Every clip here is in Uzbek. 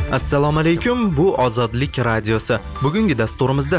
Assalomu alaykum, bu Ozodlik radiosi. Bugungi dasturimizda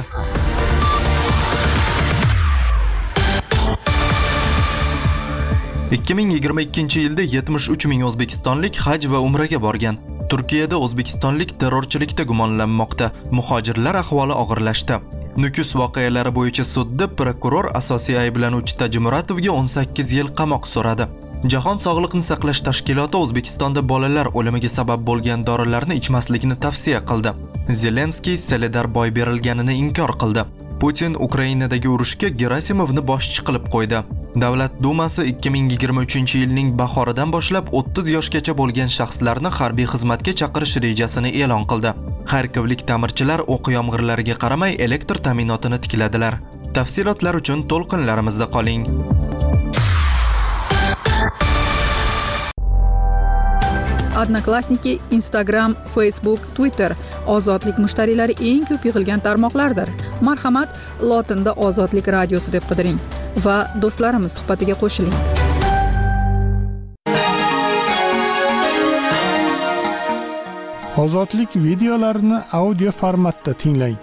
(2022) yilda 73 ming o'zbekistonlik haj va umraga borgan. Turkiyada o'zbekistonlik terrorchilikda gumonlanmoqda. Muhojirlar ahvoli og'irlashdi. Nukus voqealari bo'yicha sudda prokuror asosiy ayblanuvchi Tajmuratovga 18 yil qamoq so'radi. Jahon Sog'liqni saqlash tashkiloti O'zbekistonda bolalar o'limiga sabab bo'lgan dorilarni ichmaslikni tavsiya qildi. Zelenskiy Soledar boy berilganini inkor qildi. Putin Ukrainadagi urushga Gerasimovni boshchi qilib qo'ydi. Davlat Dumasi 2023-yilning bahoridan boshlab 30 yoshgacha bo'lgan shaxslarni harbiy xizmatga chaqirish rejasini e'lon qildi. Xarkovlik ta'mirchilar o'q yomg'irlariga qaramay elektr ta'minotini tikladilar. Tafsilotlar uchun to'lqinlarimizda qoling. Odnoklassniki, Instagram, Facebook, Twitter ozodlik mushtariylari eng ko'p yig'ilgan tarmoqlardir. Marhamat, lotinda Ozodlik radiosi deb qidiring va do'stlarimiz suhbatiga qo'shiling. Ozodlik videolarini audio formatda tinglang.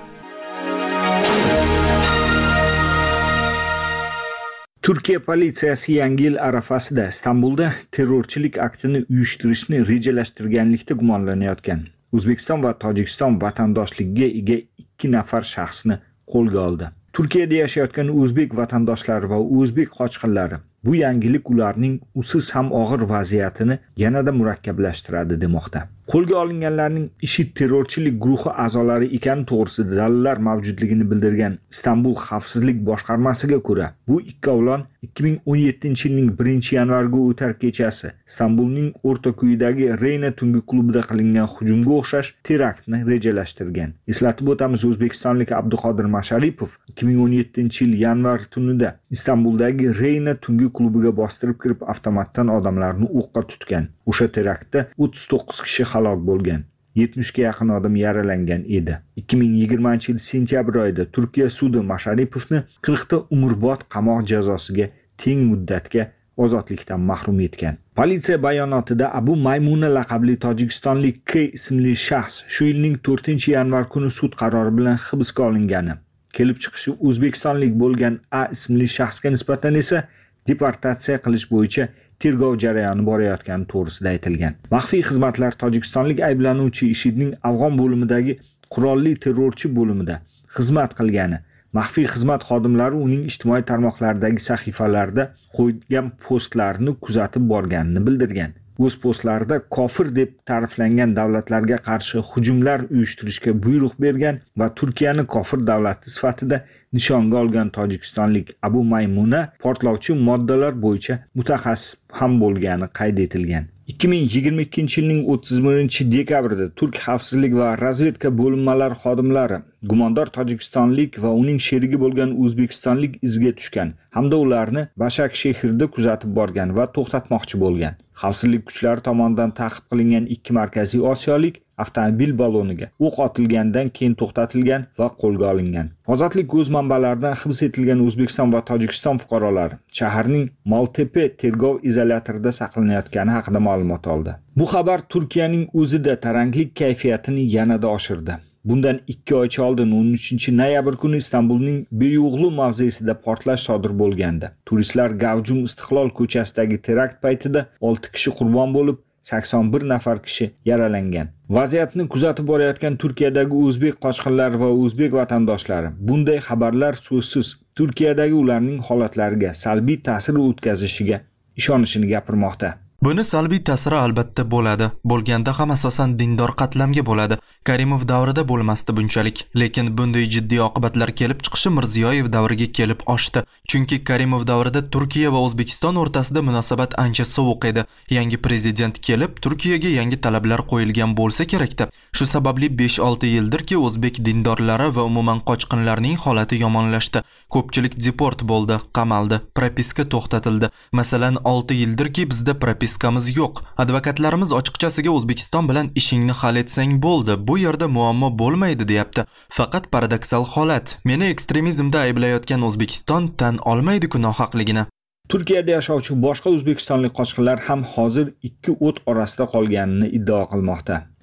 Turkiya politsiyasi Yangi yil arafasida Istanbulda terrorchilik aktini uyushtirishni rejalashtirganlikda gumonlanayotgan O'zbekiston va Tojikiston vatandoshligiga ega 2 nafar shaxsni qo'lga oldi. Turkiyada yashayotgan o'zbek vatandoshlari va o'zbek qochqinlari bu yangilik ularning usiz ham og'ir vaziyatini yanada murakkablashtiradi demoqda. Qo'lga olinganlarning IShID terrorchilik guruhi a'zolari ekani to'g'risida dalillar mavjudligini bildirgan Istanbul xavfsizlik boshqarmasiga ko'ra, bu ikkovlon 2017-yilning 1-yanvarga o'tar kechasi Istanbulning o'rtako'yidagi Reyna tungi klubida qilingan hujumga o'xshash teraktni rejalashtirgan. Eslatib o'tamiz, o'zbekistonlik Abduqodir Masharipov 2017-yil yanvar tunida Istanbuldagi Reyna tungi klubiga bostirib kirib avtomatdan odamlarni o'qqa tutgan. O'sha teraktda 39 kishi halok bo'lgan. 70 ga yaqin odam yaralangan edi. 2020-yil sentyabr oyida Turkiya sudi Masharipovni 40 ta umrbod qamoq jazosiga teng muddatga ozodlikdan mahrum etgan. Politsiya bayonotida Abu Maymuna laqabli tojikistonlik K ismli shaxs shu yilning 4-yanvar kuni sud qarori bilan hibsga olingani, kelib chiqishi o'zbekistonlik bo'lgan A ismli shaxsga nisbatan esa deportatsiya qilish bo'yicha tergov jarayoni borayotgani to'g'risida aytilgan. Maxfiy xizmatlar tojikistonlik ayblanuvchi IShIDning Afg'on bo'limidagi qurolli terrorchi bo'limida xizmat qilgani, maxfiy xizmat xodimlari uning ijtimoiy tarmoqlardagi sahifalarida qo'ygan postlarini kuzatib borganini bildirgan. O'z postlarida kofir deb ta'riflangan davlatlarga qarshi hujumlar uyushtirishga buyruq bergan va Turkiyani kofir davlati sifatida nishonga olgan tojikistonlik Abu Maymuna portlovchi moddalar bo'yicha mutaxassis ham bo'lgani qayd etilgan. 2022-yilning 31-dekabrida Turk xavfsizlik va razvedka bo'linmalari xodimlari gumondor tojikistonlik va uning sherigi bo'lgan o'zbekistonlik izga tushgan hamda ularni Bashak shahrida kuzatib borgan va to'xtatmoqchi bo'lgan. Xavfsizlik kuchlari tomonidan ta'qib qilingan 2 markaziy osiyolik avtomobil baloniga o'q otilgandan keyin to'xtatilgan va qo'lga olingan. Ozodlik o'z manbalaridan hibs etilgan O'zbekiston va Tojikiston fuqarolari shaharning Maltepe tergov izolyatorida saqlanayotgani haqida ma'lumot oldi. Bu xabar Turkiyaning o'zida taranglik kayfiyatini yanada oshirdi. Bundan 2 oycha oldin 13-noyabr kuni Istanbulning Beyo'g'lu mavzesida portlash sodir bo'lgandi. Turistlar Gavjum Istiqlol ko'chasidagi terakt paytida 6 kishi qurbon bo'lib, 81 nafar kishi yaralangan. Vaziyatni kuzatib borayotgan Turkiyadagi o'zbek qochqinlari va o'zbek vatandoshlari bunday xabarlar so'zsiz Turkiyadagi ularning holatlariga salbiy ta'sir o'tkazishiga ishonishini gapirmoqda. Buni salbiy ta'siri albatta bo'ladi. Bo'lganda ham asosan dindor qatlamga bo'ladi. Karimov davrida bo'lmasdi bunchalik, lekin bunday jiddiy oqibatlar kelib chiqishi Mirziyoyev davriga kelib oshdi. Chunki Karimov davrida Turkiya va O'zbekiston o'rtasida munosabat ancha sovuq edi. Yangi prezident kelib, Turkiyaga yangi talablar qo'yilgan bo'lsa kerakda. Shu sababli 5-6 yildirki o'zbek dindorlari va umuman qochqinlarning holati yomonlashdi. Ko'pchilik deport bo'ldi, qamaldi, propiska to'xtatildi. Masalan, 6 yildirki bizda propiskamiz yo'q. Advokatlarimiz ochiqchasiga O'zbekiston bilan ishingni hal etsang bo'ldi. Bu yerda muammo bo'lmaydi deyapti. Faqat paradoksal holat. Meni ekstremizmda ayblayotgan O'zbekiston tan olmaydi-ku nohaqligini. Turkiyada yashovchi boshqa o'zbekistonlik qochqinlar ham hozir ikki o't orasida qolganini iddao qilmoqda.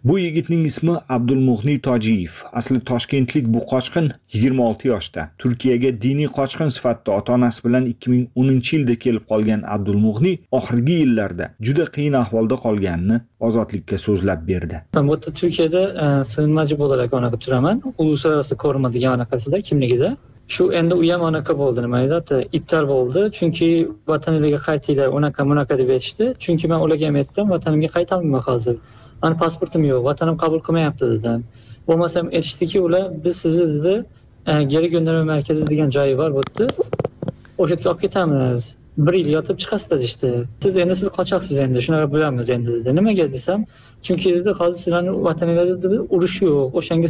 Bu yigitning ismi Abdulmug'ni Tojiyev. Asli toshkentlik bu qochqin 26 yoshda. Turkiyaga diniy qochqin sifatida ota-onasi bilan 2010-yilda kelib qolgan Abdulmug'ni oxirgi yillarda juda qiyin ahvolda qolganini Ozodlikka so'zlab berdi. Men bu Turkiyada sig'inmachi bo'larak onaqa turaman. Uluslararası koruma degan onaqasida kimligida. Shu endi u ham onaqa bo'ldi, nima edi? Ibtar bo'ldi, chunki vataningizga qaytinglar, unaqa deb aytishdi. Chunki men ularga ham aytdim, vatanimga qaytaman hozir. Mani pasportim yo'q, vatanim qabul qilmayapti dedim. Bo'lmasam aytishdiki, ular biz sizni dedi, geri gönderme markazi degan joyi bor bu yerda. O'sha yerga olib ketamiz. 1 yil yotib chiqasiz dedi. Siz qochoqsiz endi, shunaqa bilamiz endi dedi. Nimaga desam, chunki dedi, hozir sizlarning vataningizda urush yo'q. O'shanga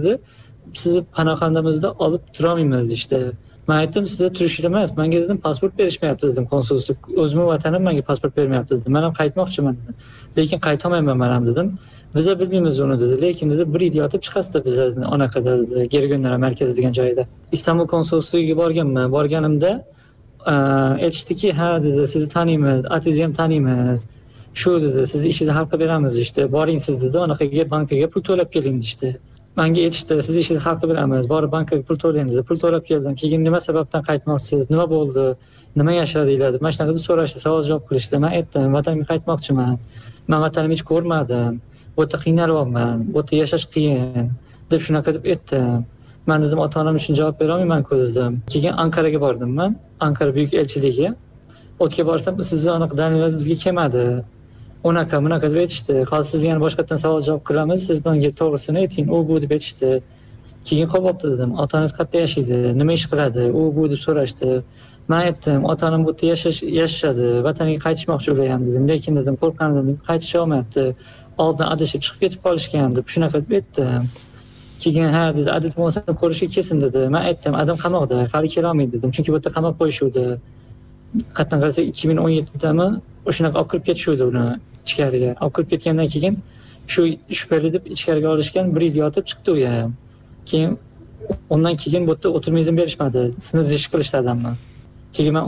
sizni panoxonamizda olib turolmaymiz dedi. Men aytdim, sizda turish emas, menga dedim pasport berishmayapti dedim, konsullik. O'zimning vatanim menga pasport bermayapti dedim. Men ham qaytmoqchiman dedim. Lekin qaytolmayman men ham dedim. Biz bilmaymiz uni dedi. Lekin dedi 1 yil yotib chiqasiz biz onaqa dedi, geri gönderme markazi degan joyda. Istanbul konsulligiga borganman. Borganimda aytishdiki, ha dedi, sizni taniymiz, atingizni ham taniymiz. Shu dedi, sizni ishingizni hal qilib beramiz dedi. Boring siz dedi, onaqaga bankaga pul to'lab keling dedi. Menga aytishdi, siz ishingizni hal qilib beramiz, borib bankaga pul to'lang dedi. Pul to'lab keldim. Keyin nima sababdan qaytmoqchisiz? Nima bo'ldi? Nima yashadinglar deb mana shunaqa deb so'rashdi, savol javob qilishdi. Men aytdim, vatanimga qaytmoqchiman. Men vatanimni hech ko'rmadim. Bu yerda qiynalyapman. Bu yerda yashash qiyin deb shunaqa deb aytdim. Men dedim, ota-onam uchun javob bera olmayman-ku dedim. Keyin Anqaraga bordim men. Anqara buyuk elchiligiga. O'tga borsam, sizni aniq dalilingiz bizga kelmadi. Unaqa deb aytishdi. Hozir sizga yana boshqatdan savol javob qilamiz. Siz menga to'g'risini ayting. U bu deb aytishdi. Keyin qo'yibdi dedim. Ota-onangiz qayerda yashaydi? Nima ish qiladi? U bu deb so'rashdi. Men aytdim, ota-onam bu yerda yashashadi. Vataniga qaytishmoqchi ular ham dedim. Lekin dedim, qo'rqqanidan qaytisha olmayapti. Oldin adashib chiqib ketib qolishgan deb shunaqa deb aytdim. Keyin ha dedi, adit bo'lmasa ko'rishga kelsin dedi. Men aytdim, adam qamoqda, hali kela olmaydi dedim. Chunki bu yerda qamab qo'yishuvdi. Qatdan qarasa 2017dami o'shanaqa olib kirib ketishuvdi uni ichkariga. Olib kirib ketgandan keyin shu shubhali deb ichkariga olishgan, 1 yil yotib chiqdi u ham. Keyin undan keyin bu yerda o'tirma izn berishmadi. Sinf ish qilishdi adamni. Keyin men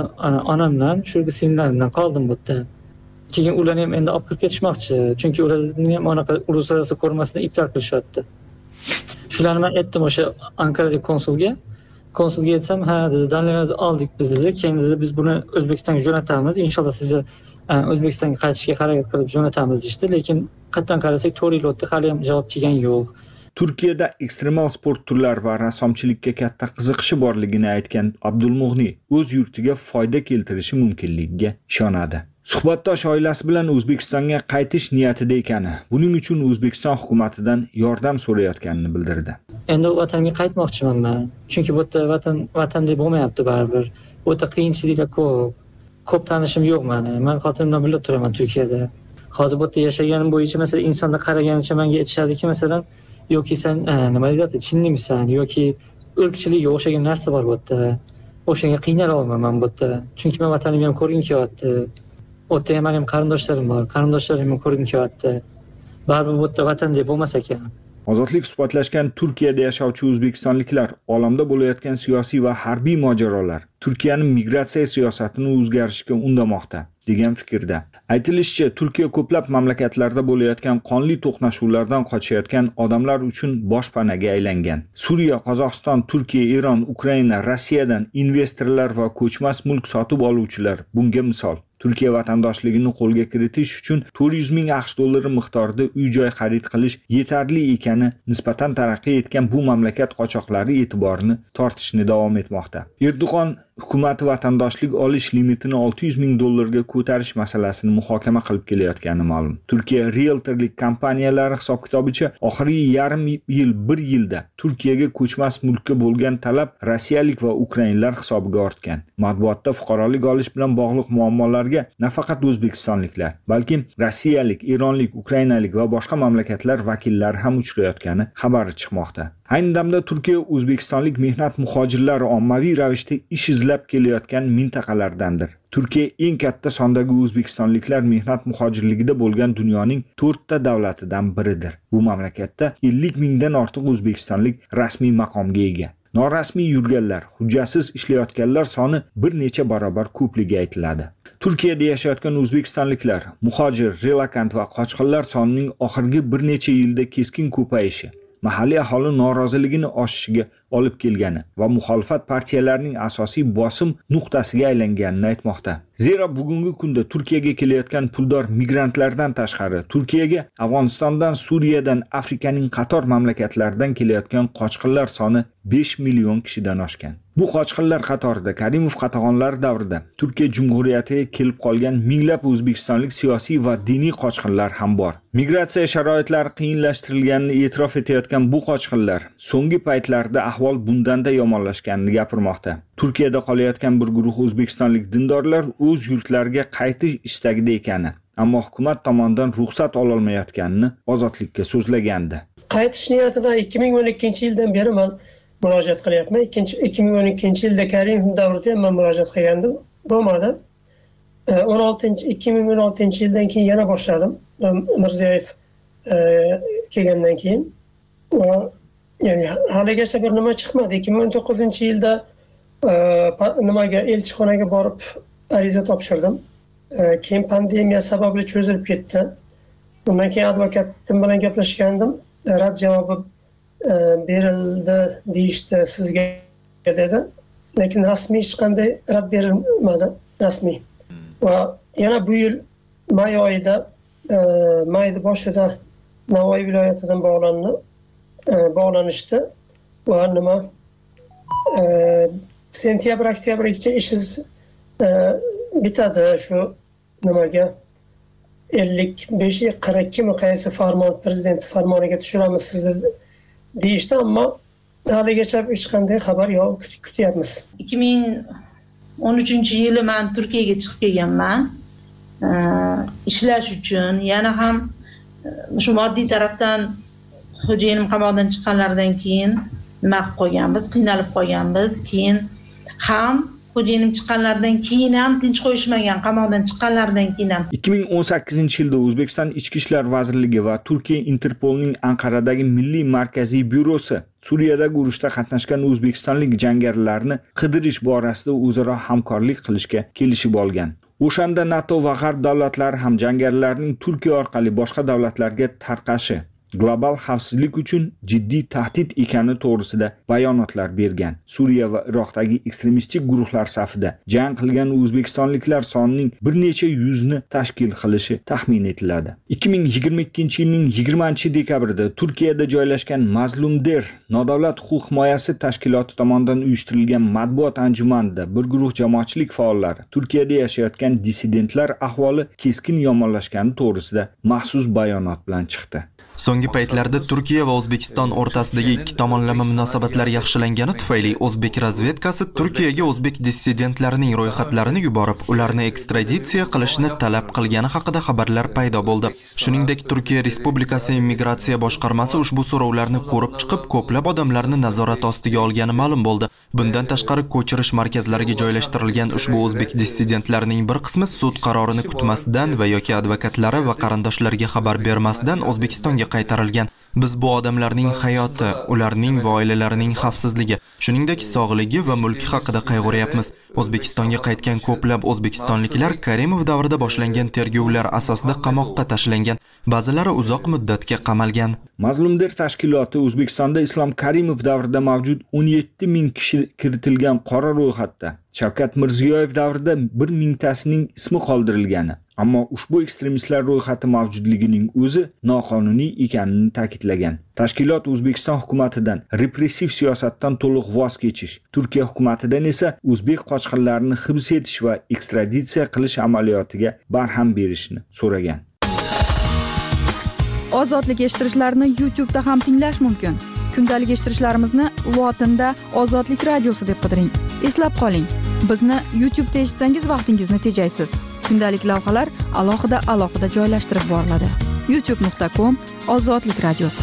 onam bilan, shu singllarim bilan qoldim bu yerda. Keyin ularni ham endi olib kirib ketishmoqchi. Chunki ularni ham onaqa uluslararası korumasini ibtol qilishyapti. Shularni men aytdim o'sha Anqaradagi konsulga. Konsulga aytsam, ha dedi, dalillarimizni oldik biz dedi. Keyin dedi, biz buni O'zbekistonga jo'natamiz. Inshaalloh sizni O'zbekistonga qaytishga harakat qilib jo'natamiz dedi. Lekin qatdan qarasak 4 yil o'tdi, hali ham javob kelgan yo'q. Turkiyada ekstremal sport turlari va rassomchilikka katta qiziqishi borligini aytgan Abdulmug'ni o'z yurtiga foyda keltirishi mumkinligiga ishonadi. Suhbatdosh oilasi bilan O'zbekistonga qaytish niyatida ekani, buning uchun O'zbekiston hukumatidan yordam so'rayotganini bildirdi. Endi vatanimga qaytmoqchiman men. Chunki bu yerda vatandek bo'lmayapti baribir. Bu yerda qiyinchiliklar ko'p. Ko'p tanishim yo'q meni. Men xotinimdan birga turaman Turkiyada. Hozir bu yerda yashaganim bo'yicha masalan insonda qaraganicha menga aytishadiki, masalan, yoki sen nima deyapti, chinlimisan yoki irqchilikka o'xshagan narsa bor bu yerda. O'shanga qiynalaman men bu yerda. Chunki men vatanimni ham ko'rgim kelyapti. O'tda ham mening qarindoshlarim bor. Qarindoshlarimni ko'rgim kelyapti. Baribir bu yerda vatandek bo'lmas ekan. Ozodlik suhbatlashgan Turkiyada yashovchi o'zbekistonliklar olamda bo'layotgan siyosiy va harbiy mojarolar Turkiyaning migratsiya siyosatini o'zgarishga undamoqda degan fikrda. Aytilishicha, Turkiya ko'plab mamlakatlarda bo'layotgan qonli to'qnashuvlardan qochayotgan odamlar uchun boshpanaga aylangan. Suriya, Qozog'iston, Turkiya, Eron, Ukraina, Rossiyadan investorlar va ko'chmas mulk sotib oluvchilar bunga misol. Turkiya vatandoshligini qo'lga kiritish uchun 400 ming AQSh dollari miqdorida uy-joy xarid qilish yetarli ekani nisbatan taraqqiy etgan bu mamlakat qochoqlari e'tiborini tortishni davom etmoqda. Erdo'g'on hukumati vatandoshlik olish limitini 600 ming dollarga ko'tarish masalasini muhokama qilib kelayotgani ma'lum. Turkiya realtorlik kompaniyalari hisob-kitobicha oxirgi yarim yil 1 yilda Turkiyaga ko'chmas mulkka bo'lgan talab rossiyalik va ukrainlar hisobiga ortgan. Matbuotda fuqarolik olish bilan bog'liq muammolar nafaqat o'zbekistonliklar, balki rossiyalik, eronlik, ukrainalik va boshqa mamlakatlar vakillari ham uchrayotgani xabari chiqmoqda. Ayni damda Turkiya o'zbekistonlik mehnat muhojirlari ommaviy ravishda ish izlab kelayotgan mintaqalardandir. Turkiya eng katta sondagi o'zbekistonliklar mehnat muhojirligida bo'lgan dunyoning 4 ta davlatidan biridir. Bu mamlakatda 50 mingdan ortiq o'zbekistonlik rasmiy maqomga ega. Norasmiy yurganlar, hujjatsiz ishlayotganlar soni bir necha barobar ko'pligi aytiladi. Turkiyada yashayotgan o'zbekistonliklar, muhojir, relokant va qochqinlar sonining oxirgi bir necha yilda keskin ko'payishi mahalliy aholi noroziligini oshishiga olib kelgani va muxolifat partiyalarining asosiy bosim nuqtasiga aylanganini aytmoqda. Zero bugungi kunda Turkiyaga kelayotgan puldor migrantlardan tashqari, Turkiyaga Afg'onistondan, Suriyadan, Afrikaning qator mamlakatlaridan kelayotgan qochqinlar soni 5 million kishidan oshgan. Bu qochqinlar qatorida Karimov qatag'onlari davrida Turkiya Jumhuriyatiga kelib qolgan minglab o'zbekistonlik siyosiy va diniy qochqinlar ham bor. Migratsiya sharoitlari qiyinlashtirilganini e'tirof etayotgan bu qochqinlar so'nggi paytlarda ahvol bundanda yomonlashganini gapirmoqda. Turkiyada qolayotgan bir guruh o'zbekistonlik dindorlar o'z yurtlariga qaytish istagida ekani, ammo hukumat tomonidan ruxsat ololmayotganini Ozodlikka so'zlagandi. Qaytish niyatida 2012-yildan beri men murojaat qilyapman. 2012-yilda Karimov davrida men murojaat qilgandim. Bo'lmadi. 2016-yildan keyin yana boshladim. Mirziyoyev kelgandan keyin va ya'ni haligacha bir nima chiqmadi. 2019-yilda nimaga elchixonaga borib ariza topshirdim. Keyin pandemiya sababli cho'zilib ketdi. Undan keyin advokatim bilan gaplashgandim. Rad javobi berildi deyishdi sizga dedi. Lekin rasmiy hech qanday rad berilmadi, rasmiy. Va yana bu yil may oyida, mayning boshida Navoiy viloyatidan bog'lanishdi va nima sentyabr-oktyabrgacha ishingiz bitadi shu nimaga 55-42 mi qaysi farmon prezident farmoniga tushiramiz sizni deyishdi, ammo haligacha hech qanday xabar yo'q, kutyapmiz. 2013-yili men Turkiyaga chiqib kelganman ishlash uchun. Yana ham shu moddiy tarafdan xo'jayinim qamoqdan chiqqanlaridan keyin nima qilib qo'yganmiz, qiynalib qolganmiz. Keyin ham xo'jayinim chiqqanlaridan keyin ham tinch qo'yishmagan, qamoqdan chiqqanlaridan keyin ham. 2018-yilda O'zbekiston Ichki ishlar vazirligi va Turkiya Interpolning Anqaradagi milliy markaziy byurosi Suriyadagi urushda qatnashgan o'zbekistonlik jangarilarni qidirish borasida o'zaro hamkorlik qilishga kelishib olgan. O'shanda NATO va G'arb davlatlari ham jangarilarning Turkiya orqali boshqa davlatlarga tarqashi global xavfsizlik uchun jiddiy tahdid ekani to'g'risida bayonotlar bergan. Suriya va Iroqdagi ekstremistik guruhlar safida jang qilgan o'zbekistonliklar sonining bir necha yuzni tashkil qilishi taxmin etiladi. 2022-yilning 20-dekabrida Turkiyada joylashgan Mazlumder nodavlat huquq himoyasi tashkiloti tomonidan uyushtirilgan matbuot anjumanida bir guruh jamoatchilik faollari Turkiyada yashayotgan dissidentlar ahvoli keskin yomonlashgani to'g'risida maxsus bayonot bilan chiqdi. So'nggi paytlarda Turkiya va O'zbekiston o'rtasidagi ikki tomonlama munosabatlar yaxshilangani tufayli o'zbek razvedkasi Turkiyaga o'zbek dissidentlarining ro'yxatlarini yuborib, ularni ekstraditsiya qilishni talab qilgani haqida xabarlar paydo bo'ldi. Shuningdek, Turkiya Respublikasi immigratsiya boshqarmasi ushbu so'rovlarni ko'rib chiqib, ko'plab odamlarni nazorat ostiga olgani ma'lum bo'ldi. Bundan tashqari, ko'chirish markazlariga joylashtirilgan ushbu o'zbek dissidentlarining bir qismi sud qarorini kutmasdan va yoki advokatlari va qarindoshlariga xabar bermasdan O'zbekistonga qaytarilgan. Biz bu odamlarning hayoti, ularning va oilalarining xavfsizligi, shuningdek sog'ligi va mulki haqida qayg'uryapmiz. O'zbekistonga qaytgan ko'plab o'zbekistonliklar Karimov davrida boshlangan tergovlar asosida qamoqqa tashlangan, ba'zilari uzoq muddatga qamalgan. Mazlumder tashkiloti O'zbekistonda Islom Karimov davrida mavjud 17 ming kishi kiritilgan qora ro'yxatda Shavkat Mirziyoyev davrida 1 mingtasining ismi qoldirilgani, ammo ushbu ekstremistlar ro'yxati mavjudligining o'zi noqonuniy ekanini ta'kidlagan. Tashkilot O'zbekiston hukumatidan repressiv siyosatdan to'liq voz kechish, Turkiya hukumatidan esa o'zbek qochqinlarini hibs etish va ekstraditsiya qilish amaliyotiga barham berishni so'ragan. Ozodlik eshittirishlarni YouTube'da ham tinglash mumkin. Kundalik eshittirishlarimizni lotinda Ozodlik radiosi deb qidiring. Eslab qoling, bizni YouTube'da eshitsangiz vaqtingizni tejaysiz. Kundalik lavhalar alohida joylashtirib boriladi. youtube.com/Ozodlik radiosi.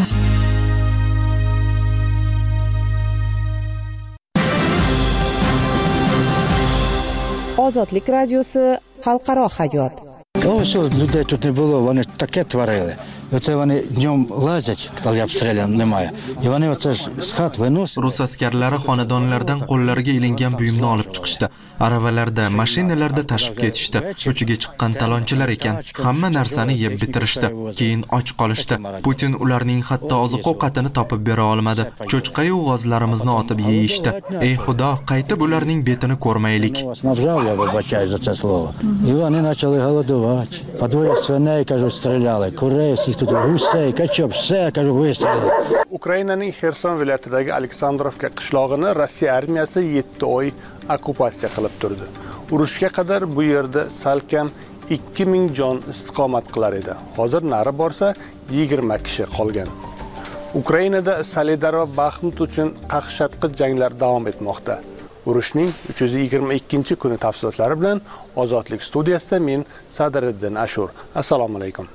Озодлік радіоси «Халқаро хайот». Ось людей тут не було, вони таке творили. Оце вони днем лазять, коли обстрілян немає. І вони оце ж з хат виносять. Rus askarlari xonadonlardan qo'llariga ilingan buyumni olib chiqishdi. Aravalarda, mashinalarda tashib ketishdi. Uchiga chiqqan talonchilar ekan. Hamma narsani yeb bitirishdi. Keyin och qolishdi. Putin ularning hatto oziq-ovqatini topib bera olmadi. Cho'chqa-yu g'ozlarimizni otib yeyishdi. Ey Xudo, qaytib ularning betini ko'rmaylik. Набжав, я вибачаю за це слово. І вони почали голодувати. По двоє свиней, кажуть, стріляли. Курей, всіх тут гусей, качок, все, кажу, вистрілили. Ukrainaning Xerson viloyatidagi Aleksandrovka qishlog'ini Rossiya armiyasi 7 oy okkupatsiya qilib turdi. Urushga qadar bu yerda salkam 2000 jon istiqomat qilar edi. Hozir nari borsa 20 kishi qolgan. Ukrainada Soledar va Baxmut uchun qaqshatqich janglar davom etmoqda. Urushning 322-kuni tafsilotlari bilan Ozodlik studiyasida men Sadriddin Ashur. Assalomu alaykum.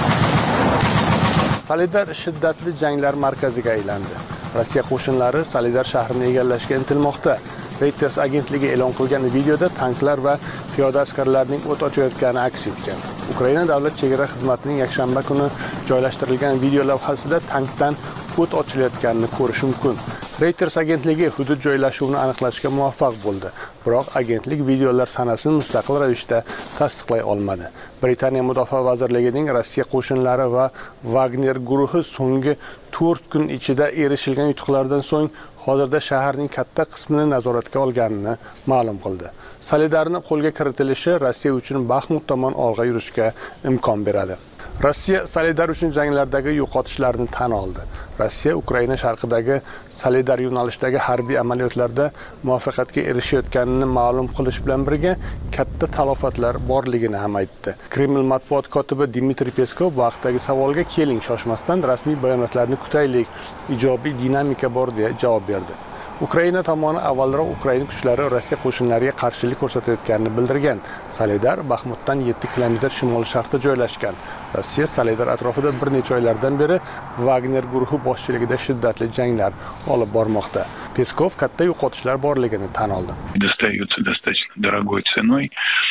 Soledar shiddatli janglar markaziga aylandi. Rossiya qo'shinlari Soledar shahrini egallashga intilmoqda. Reuters agentligi e'lon qilgan videoda tanklar va piyoda askarlarning o't ochayotgani aks etgan. Ukraina davlat chegara xizmatining yakshanba kuni joylashtirilgan video lavhasida tankdan o't ochilayotganini ko'rish mumkin. Reuters agentligi hudud joylashuvini aniqlashga muvaffaq bo'ldi. Biroq agentlik videolar sanasini mustaqil ravishda tasdiqlay olmadi. Britaniya Mudofaa vazirligining Rossiya qo'shinlari va Wagner guruhi so'nggi 4 kun ichida erishilgan yutuqlardan so'ng hozirda shaharning katta qismini nazoratga olganini ma'lum qildi. Soledarni qo'lga kiritilishi Rossiya uchun Baxmut tomon olg'a yurishga imkon beradi. Rossiya Soledar uchun janglardagi yo'qotishlarni tan oldi. Rossiya Ukraina sharqidagi Soledar yo'nalishidagi harbiy amaliyotlarda muvaffaqiyatga erishayotganini ma'lum qilish bilan birga katta talofatlar borligini ham aytdi. Kreml matbuot kotibi Dmitriy Peskov bu haqdagi savolga keling shoshmasdan rasmiy bayonotlarni kutaylik, ijobiy dinamika bor deya javob berdi. Ukraina tomoni avvalroq Ukraina kuchlari Rossiya qo'shinlariga qarshilik ko'rsatayotganini bildirgan. Soledar Baxmutdan 7 kilometr shimol-sharqda joylashgan. Rossiya Soledar atrofida bir necha oylardan beri Wagner guruhi boshchiligida shiddatli janglar olib bormoqda. Peskov katta yo'qotishlar borligini tan oldi. Достаются достаточно дорогой ценой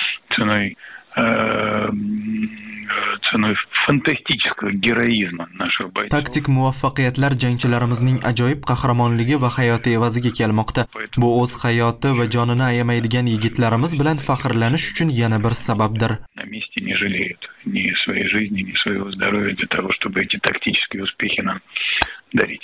fantastikal героизма наших бойцов. Taktik muvaffaqiyatlar jangchilarimizning ajoyib qahramonligi va hayoti evaziga kelmoqda. Bu o'z hayoti va jonini ayamaydigan yigitlarimiz bilan faxrlanish uchun yana bir sababdir. На месте не жалеют ни своей жизни, ни своего здоровья для того, чтобы эти тактические успехи нам дарить.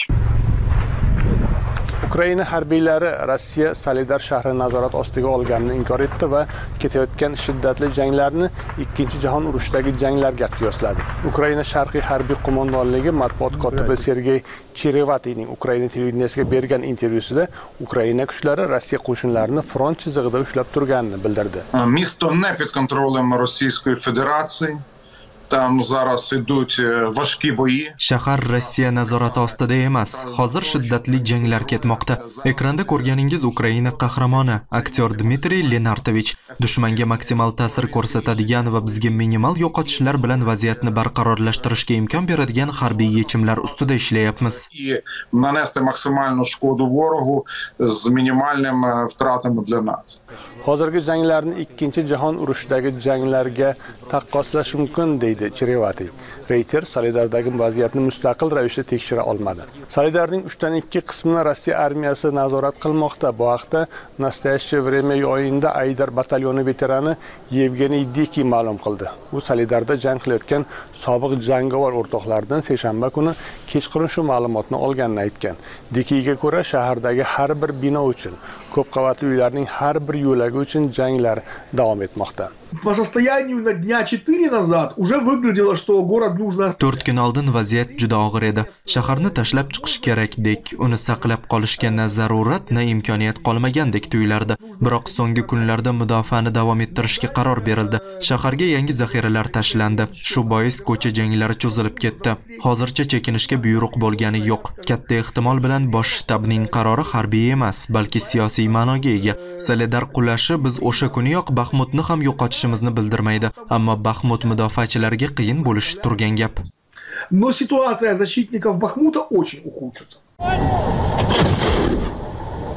Ukraina harbiylari Rossiya Soledar shahrini nazorat ostiga olganini inkor etdi va ketayotgan shiddatli janglarni 2-jahon urushidagi janglarga qiyosladi. Ukraina sharqiy harbiy qo'mondonligi matbuot kotibi Sergey Cherevatining Ukraina televideniyasiga bergan intervyusida Ukraina kuchlari Rossiya qo'shinlarini front chizig'ida ushlab turganini bildirdi. Місто не під контролем Російської Федерації. Там зараз ідуть важкі бої. Shahar Rossiya nazorati ostida emas. Hozir shiddatli janglar ketmoqda. Ekranda ko'rganingiz Ukraina qahramoni aktyor Dmitriy Lenartovich dushmanga maksimal ta'sir ko'rsatadigan va bizga minimal yo'qotishlar bilan vaziyatni barqarorlashtirishga imkon beradigan harbiy yechimlar ustida ishlayapmiz. І нанести максимальну шкоду ворогу з мінімальними втратами для нас. Hozirgi janglarni 2-jahon urushidagi janglarga taqqoslash mumkin deydi Cherevati. Reuters Soledardagi vaziyatni mustaqil ravishda tekshira olmadi. Soledarning 3/2 qismini Rossiya armiyasi nazorat qilmoqda. Bu haqda Nastoящее время oyinda Aydar batalyoni veterani Yevgeniy Diki ma'lum qildi. U Soledarda jang qilayotgan sobiq jangovar o'rtoqlaridan seshanba kuni kechqurun shu ma'lumotni olganini aytgan. Dikiga ko'ra, shahardagi har bir bino uchun, ko'p qavatli uylarning har bir yo'lagi uchun janglar davom etmoqda. По состоянию на дня 4 назад уже выглядело, что город нужно... 4 kun oldin vaziyat juda og'ir edi. Shaharni tashlab chiqish kerakdek, uni saqlab qolishga na zarurat, na imkoniyat qolmagandek tuyulardi. Biroq so'nggi kunlarda mudofaani davom ettirishga qaror berildi. Shaharga yangi zaxiralar tashlandi. Shu bois ko'cha janglari cho'zilib ketdi. Hozircha chekinishga buyruq bo'lgani yo'q. Katta ehtimol bilan bosh shtabning qarori harbiy emas, balki siyosiy ma'noga ega. Soledar qulashi biz o'sha kuniyoq Baxmutni ham yo'qotishimizni bildirmaydi, ammo Baxmut mudofaachilariga qiyin bo'lishi turgan gap. Но ситуация защитников Бахмута очень ухудшится.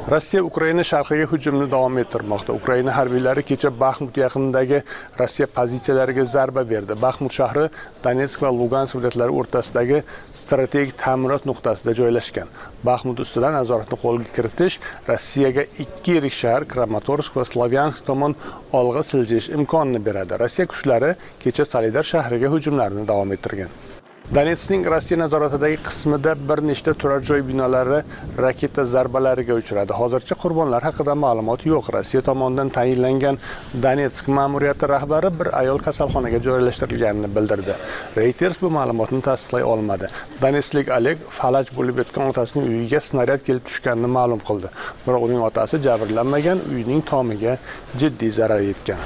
Rossiya Ukraina sharqiga hujumni davom ettirmoqda. Ukraina harbiylari kecha Baxmut yaqinidagi Rossiya pozitsiyalariga zarba berdi. Baxmut shahri Donetsk va Lugansk viloyatlari o'rtasidagi strategik ta'minot nuqtasida joylashgan. Baxmut ustidan nazoratni qo'lga kiritish Rossiyaga ikki yirik shahar Kramatorsk va Slavyansk tomon olg'a siljish imkonini beradi. Rossiya kuchlari kecha Solidar shahriga hujumlarni davom ettirgan. Donetskning Rossiya nazoratidagi qismida bir nechta turar joy binolari raketa zarbalariga uchradi. Hozircha qurbonlar haqida ma'lumot yo'q. Rossiya tomonidan tayinlangan Donetsk ma'muriyati rahbari bir ayol kasalxonaga joylashtirilganini bildirdi. Reuters bu ma'lumotni tasdiqlay olmadi. Donetsklik Oleg falaj bo'lib o'tgan otasining uyiga snaryad kelib tushganini ma'lum qildi. Biroq uning otasi jabrlanmagan, uyining tomiga jiddiy zarar yetgan.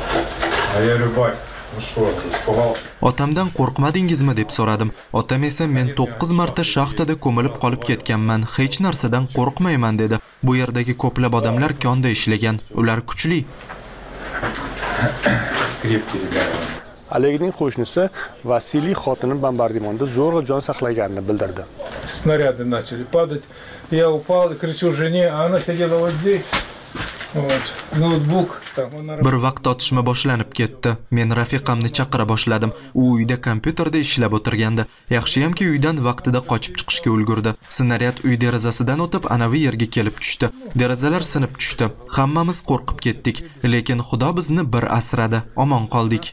Otamdan qo'rqmadingizmi deb so'radim. Otam esa men 9 marta shaxtada ko'milib qolib ketganman, hech narsadan qo'rqmayman dedi. Bu yerdagi ko'plab odamlar konda ishlagan, ular kuchli. Olegning qo'shnisi Vasiliy xotini bombardimonda zo'rg'a jon saqlaganini bildirdi. Снаряды начали падать. Я упал и кричу жене, а она сидела вот здесь. Bir vaqt otishma boshlanib ketdi. Men rafiqamni chaqira boshladim. U uyda kompyuterda ishlab o'tirgandi. Yaxshiyamki uydan vaqtida qochib chiqishga ulgurdi. Snaryad uy derazasidan o'tib anavi yerga kelib tushdi. Derazalar sinib tushdi. Hammamiz qo'rqib ketdik, lekin Xudo bizni bir asradi. Omon qoldik.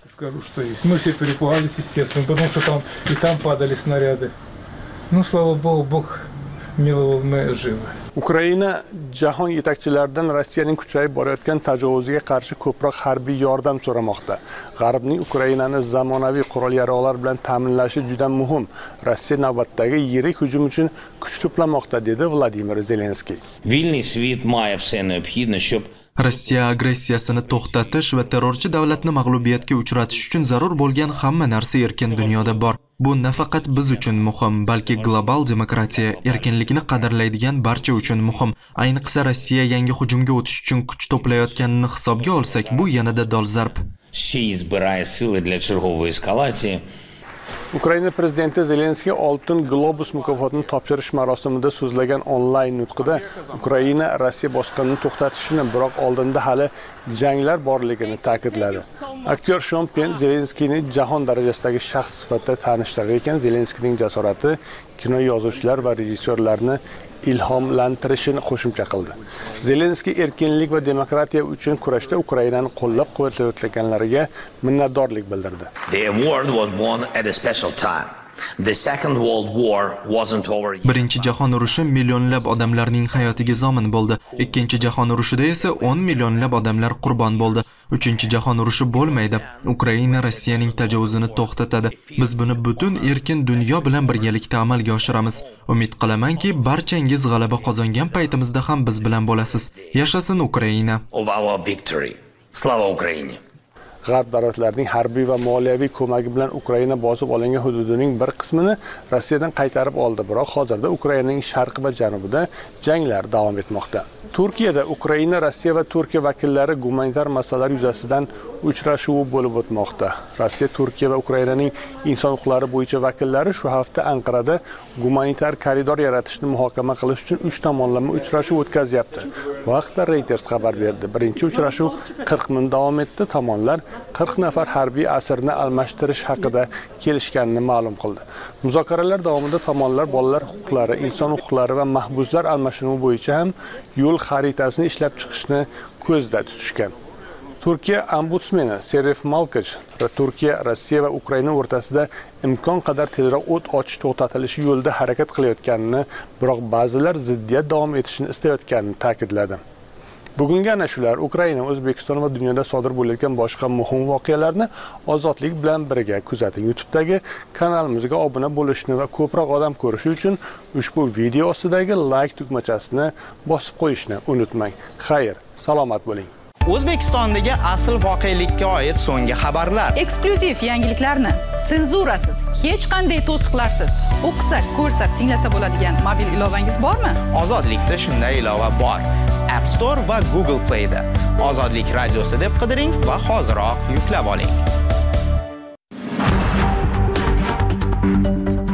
Мы все перепугались, естественно, потому что там и там падали снаряды. Ну, слава Богу, Бог миловал, мы живы. Ukraina jahon yetakchilaridan Rossiyaning kuchayib borayotgan tajovuziga qarshi ko'proq harbiy yordam so'ramoqda. G'arbning Ukrainani zamonaviy qurol-yarog'lar bilan ta'minlashi juda muhim. Rossiya navbatdagi yirik hujum uchun kuch to'plamoqda, dedi Vladimir Zelenskiy. Вільний світ має все необхідне, щоб Rossiya agressiyasini to'xtatish va terrorchi davlatni mag'lubiyatga uchratish uchun zarur bo'lgan hamma narsa erkin dunyoda bor. Bu nafaqat biz uchun muhim, balki global demokratiya, erkinlikni qadrlaydigan barcha uchun muhim. Ayniqsa Rossiya yangi hujumga o'tish uchun kuch to'playotganini hisobga olsak, bu yanada dolzarb. ще й збирає сили для чергової ескалації. Ukraina prezidenti Zelenskiy Oltin Globus mukofotini topshirish marosimida so'zlagan onlayn nutqida Ukraina Rossiya bosqinini to'xtatishini, biroq oldinda hali janglar borligini ta'kidladi. Aktyor Shon Penn Zelenskiyni jahon darajasidagi shaxs sifatida tanishtirar ekan, Zelenskiyning jasorati kino yozuvchilar va rejissyorlarni ilhomlantirishini qo'shimcha qildi. Zelenskiy erkinlik va demokratiya uchun kurashda Ukrainani qo'llab-quvvatlayotganlariga minnatdorlik bildirdi. The award was won at a special time. The Second World War wasn't over yet. Birinchi jahon urushi millionlab odamlarning hayotiga zomin bo'ldi. Ikkinchi jahon urushida esa 10 millionlab odamlar qurbon bo'ldi. Uchinchi jahon urushi bo'lmaydi. Ukraina Rossiyaning tajovuzini to'xtatadi. Biz buni butun erkin dunyo bilan birgalikda amalga oshiramiz. Umid qilamanki, barchangiz g'alaba qozongan paytimizda ham biz bilan bo'lasiz. Yashasin Ukraina. Of our victory. Slava Ukraini. G'arb davlatlarining harbiy va moliyaviy ko'magi bilan Ukraina bosib olingan hududining bir qismini Rossiyadan qaytarib oldi, biroq hozirda Ukrainaning sharqi va janubida janglar davom etmoqda. Turkiyada Ukraina, Rossiya va Turkiya vakillari gumanitar masalalar yuzasidan uchrashuvi bo'lib o'tmoqda. Rossiya, Turkiya va Ukrainaning inson huquqlari bo'yicha vakillari shu hafta Anqarada gumanitar koridor yaratishni muhokama qilish uchun 3 tomonlama uchrashuv o'tkazyapti. Bu haqda Reuters xabar berdi. Birinchi uchrashuv 40 kun davom etdi. Tomonlar 40 nafar harbiy asirni almashtirish haqida kelishganini ma'lum qildi. Muzokaralar davomida tomonlar bolalar huquqlari, inson huquqlari va mahbuslar almashinuvi bo'yicha ham yo'l xaritasini ishlab chiqishni ko'zda tutishgan. Turkiya ombudsmeni Serif Malkich Turkiya, Rossiya va Ukraina o'rtasida imkon qadar tezroq o't ochish to'xtatilishi yo'lida harakat qilayotganini, biroq ba'zilar ziddiyat davom etishini istayotganini ta'kidladi. Bugungi ana shular Ukraina, O'zbekiston va dunyoda sodir bo'layotgan boshqa muhim voqealarni ozodlik bilan birga kuzating. YouTube'dagi kanalimizga obuna bo'lishni va ko'proq odam ko'rishi uchun ushbu video ostidagi like tugmachasini bosib qo'yishni unutmang. Xayr, salomat bo'ling. O'zbekistondagi asl voqelikka oid so'nggi xabarlar, eksklyuziv yangiliklarni senzurasiz, hech qanday to'siqlarsiz o'qisa, ko'rsa, tinglasa bo'ladigan mobil ilovangiz bormi? Ozodlikda shunday ilova bor. App Store va Google Play da Ozodlik radiosi deb qidiring va hoziroq yuklab oling.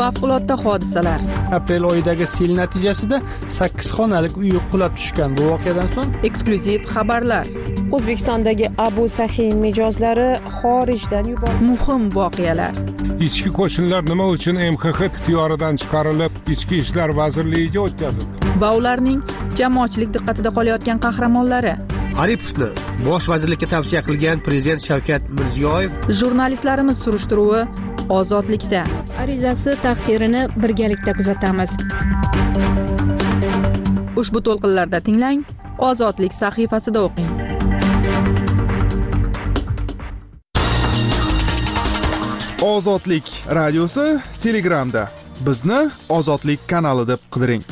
Favqulodda hodisalar. Aprel oyidagi sel natijasida 8 xonalik uy qulab tushgan. Bu voqeadan so'ng Eksklyuziv xabarlar. O'zbekistondagi Abu Sahin mijozlari xorijdan yuborildi. Muhim voqealar. Ichki qo'shinlar nima uchun MXX ixtiyoridan chiqarilib, Ichki ishlar vazirligiga o'tkazildi? Va ularning jamoatchilik diqqatida qolayotgan qahramonlari. Aripovni bosh vazirlikka tavsiya qilgan prezident Shavkat Mirziyoyev. Jurnalistlarimiz surishtiruvi ozodlikda. Arizasi taqdirini birgalikda kuzatamiz. Ushbu to'lqinlarda tinglang, Ozodlik sahifasida o'qing. Ozodlik radiosi Telegramda. Bizni Ozodlik kanali deb qidiring.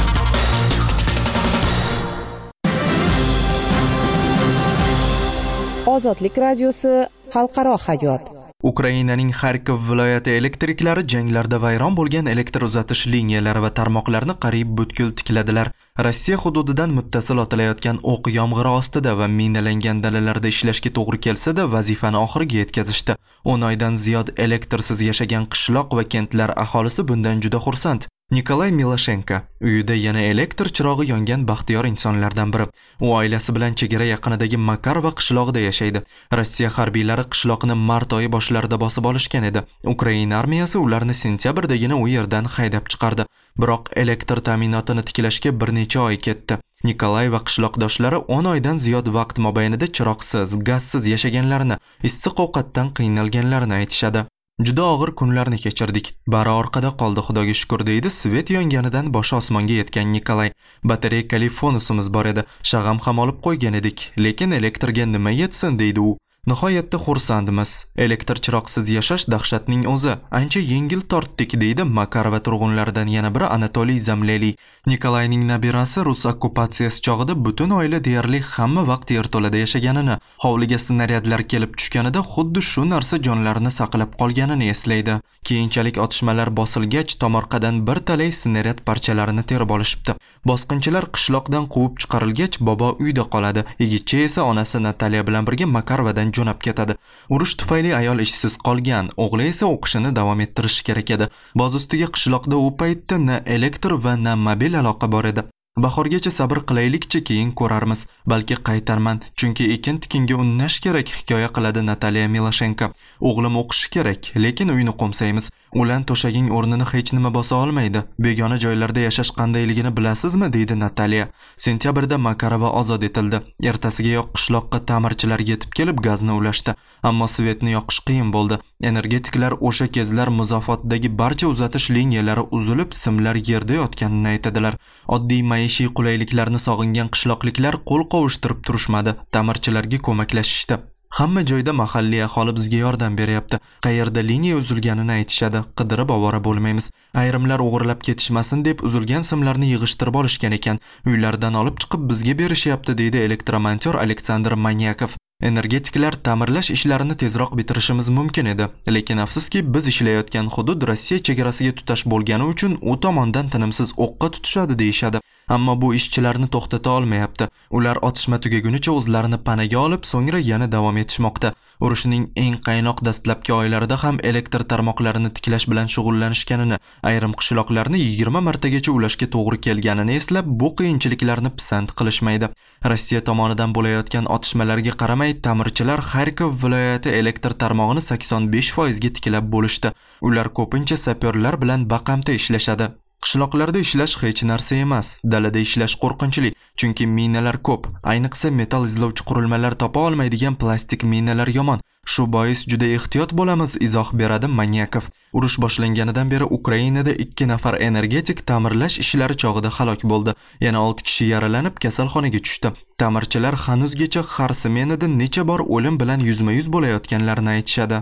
Ozodlik radiosi xalqaro hayot. Ukrainaning Xarkov viloyati elektriklari janglarda vayron bo'lgan elektr uzatish liniyalari va tarmoqlarini qariyb butkul tikladilar. Rossiya hududidan muttasil otilayotgan o'q yomg'iri ostida va minalangan dalalarda ishlashga to'g'ri kelsa-da, vazifani oxiriga yetkazishdi. 10 oydan ziyod elektrsiz yashagan qishloq va kentlar aholisi bundan juda xursand. Nikolay Miloshenko uyida yana elektr chirog'i yongan baxtiyor insonlardan biri. U oilasi bilan chegara yaqinidagi Makarova qishlog'ida yashaydi. Rossiya harbiylari qishloqni mart oyi boshlarida bosib olishgan edi. Ukraina armiyasi ularni sentябrdagina u yerdan haydab chiqardi. Biroq elektr ta'minotini tiklashga bir necha oy ketdi. Nikolay va qishloqdoshlari 10 oydan ziyod vaqt mobaynida chiroqsiz, gazsiz yashaganlarini, issiq ovqatdan qiynalganlarini aytishadi. Juda og'ir kunlarni kechirdik. Bari orqada qoldi, Xudoga shukr, deydi svet yonganidan boshi osmonga yetgan Nikolay. Batareyali fonusimiz bor edi. Shag'am ham olib qo'ygan edik, lekin elektrga nima yetsin, deydi u. Nihoyatda xursandmiz. Elektr chiroqsiz yashash dahshatning o'zi. Ancha yengil tortdik, deydi Makarova turg'unlaridan yana biri Anatoliy Zamleli. Nikolayning nabirasi rus okkupatsiyasi chog'ida butun oila deyarli hamma vaqt yerto'lada yashaganini, hovliga snaryadlar kelib tushganida xuddi shu narsa jonlarini saqlab qolganini eslaydi. Keyinchalik otishmalar bosilgach, tomorqadan bir talay snaryad parchalarini terib olishibdi. Bosqinchilar qishloqdan quvib chiqarilgach, bobo uyda qoladi. Yigitcha esa onasi Nataliya bilan birga Makarovadan jo'nab ketadi. Urush tufayli ayol ishsiz qolgan, o'g'li esa o'qishini davom ettirishi kerak edi. Boz ustiga qishloqda u paytda na elektr va na mobil aloqa bor edi. Bahorgacha sabr qilaylikchi, keyin ko'rarmiz. Balki qaytarman, chunki ekin-tikinga unnash kerak, hikoya qiladi Nataliya Miloshenko. O'g'lim o'qishi kerak, lekin uyni qo'msaymiz. Ulan to'shaging o'rnini hech nima bosa olmaydi. Begona joylarda yashash qandayligini bilasizmi, deydi Nataliya. Sentyabrda Makarova ozod etildi. Ertasigayoq qishloqqa ta'mirchilar yetib kelib gazni ulashdi. Ammo svetni yoqish qiyin bo'ldi. Energetiklar o'sha kezlar muzofotdagi barcha uzatish liniyalari uzilib, simlar yerda yotganini aytadilar. Oddiy maishiy qulayliklarni sog'ingan qishloqliklar qo'l qovushtirib turishmadi, ta'mirchilarga ko'maklashishdi. Hamma joyda mahalliy aholi bizga yordam beryapti. Qayerda liniya uzilganini aytishadi, qidirib ovora bo'lmaymiz. Ayrimlar o'g'irlab ketishmasin deb uzilgan simlarni yig'ishtirib olishgan ekan. Uylardan olib chiqib bizga berishyapti, deydi elektromontor Aleksandr Manyakov. Energetiklar ta'mirlash ishlarini tezroq bitirishimiz mumkin edi, lekin afsuski biz ishlayotgan hudud Rossiya chegarasiga tutash bo'lgani uchun u tomondan tinimsiz o'qqa tutishadi, deyishadi. Ammo bu ishchilarni to'xtata olmayapti. Ular otishma tugagunicha o'zlarini panaga olib, so'ngra yana davom etishmoqda. Urushning eng qaynoq dastlabki oylarida ham elektr tarmoqlarini tiklash bilan shug'ullanishganini, ayrim qishloqlarni 20 martagacha ulashga to'g'ri kelganini eslab, bu qiyinchiliklarni pisand qilishmaydi. Rossiya tomonidan bo'layotgan otishmalarga qaramay, ta'mirchilar Xarkov viloyati elektr tarmog'ini 85% ga tiklab bo'lishdi. Ular ko'pincha sapyorlar bilan baqamta ishlashadi. Qishloqlarda ishlash hech narsa emas, dalada ishlash qo'rqinchli, chunki minalar ko'p. Ayniqsa metal izlovchi qurilmalar topa olmaydigan plastik minalar yomon. Shu bois juda ehtiyot bo'lamiz, izoh beradi Manyakov. Urush boshlanganidan beri Ukrainada 2 nafar energetik ta'mirlash ishlari chog'ida halok bo'ldi. Yana 6 kishi yaralanib kasalxonaga tushdi. Ta'mirchilar hanuzgacha har smenada necha bor o'lim bilan yuzma-yuz bo'layotganlarini aytishadi.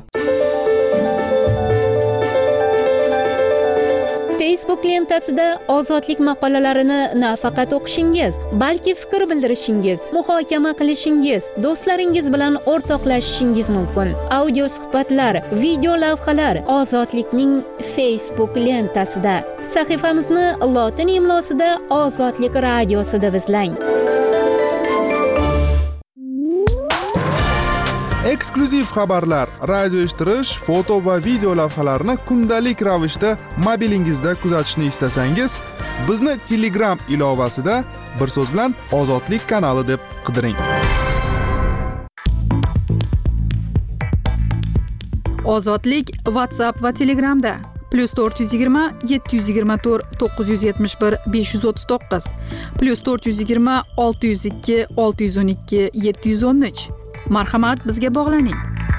Facebook lentasida ozodlik maqolalarini nafaqat o'qishingiz, balki fikr bildirishingiz, muhokama qilishingiz, do'stlaringiz bilan o'rtoqlashishingiz mumkin. Audio suhbatlar, video lavhalar Ozodlikning Facebook lentasida. Sahifamizni lotin imlosida Ozodlik radiosida izlang. eksklyuziv xabarlar, radio eshittirish, foto va video lavhalarni kundalik ravishda mobilingizda kuzatishni istasangiz, bizni Telegram ilovasida bir so'z bilan Ozodlik kanali deb qidiring. Ozodlik WhatsApp va Telegramda +420 724 971 539 +420 602 612 713. Marhamat, bizga bog'laning.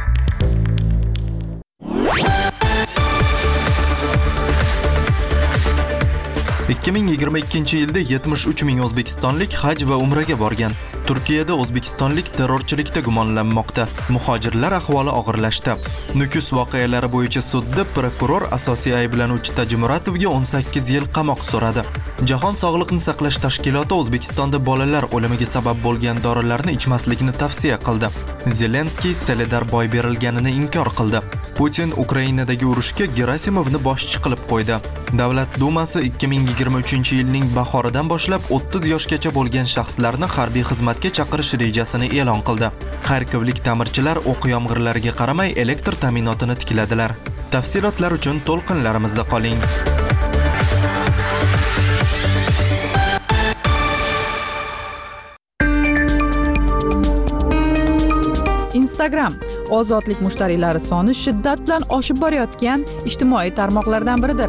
...2022 yilda 73 ming o'zbekistonlik haj va umraga borgan. Turkiyada o'zbekistonlik terrorchilikda gumonlanmoqda. Muhojirlar ahvoli og'irlashdi. Nukus voqealari bo'yicha sudda prokuror asosiy ayblanuvchi Tajmuratovga 18 yil qamoq so'radi. Jahon sog'liqni saqlash tashkiloti O'zbekistonda bolalar o'limiga sabab bo'lgan dorilarni ichmaslikni tavsiya qildi. Zelenskiy Soledar boy berilganini inkor qildi. Putin Ukrainadagi urushga Gerasimovni boshchi qilib qo'ydi. Davlat dumasi 2023-yilning bahoridan boshlab 30 yoshgacha bo'lgan shaxslarni harbiy xizmatga chaqirish rejasini e'lon qildi. Xarkovlik ta'mirchilar o'q yomg'irlariga qaramay elektr ta'minotini tikladilar. Tafsilotlar uchun to'lqinlarimizda qoling. Instagram ozodlik mushtariylari soni shiddat bilan oshib borayotgan ijtimoiy tarmoqlardan biridir.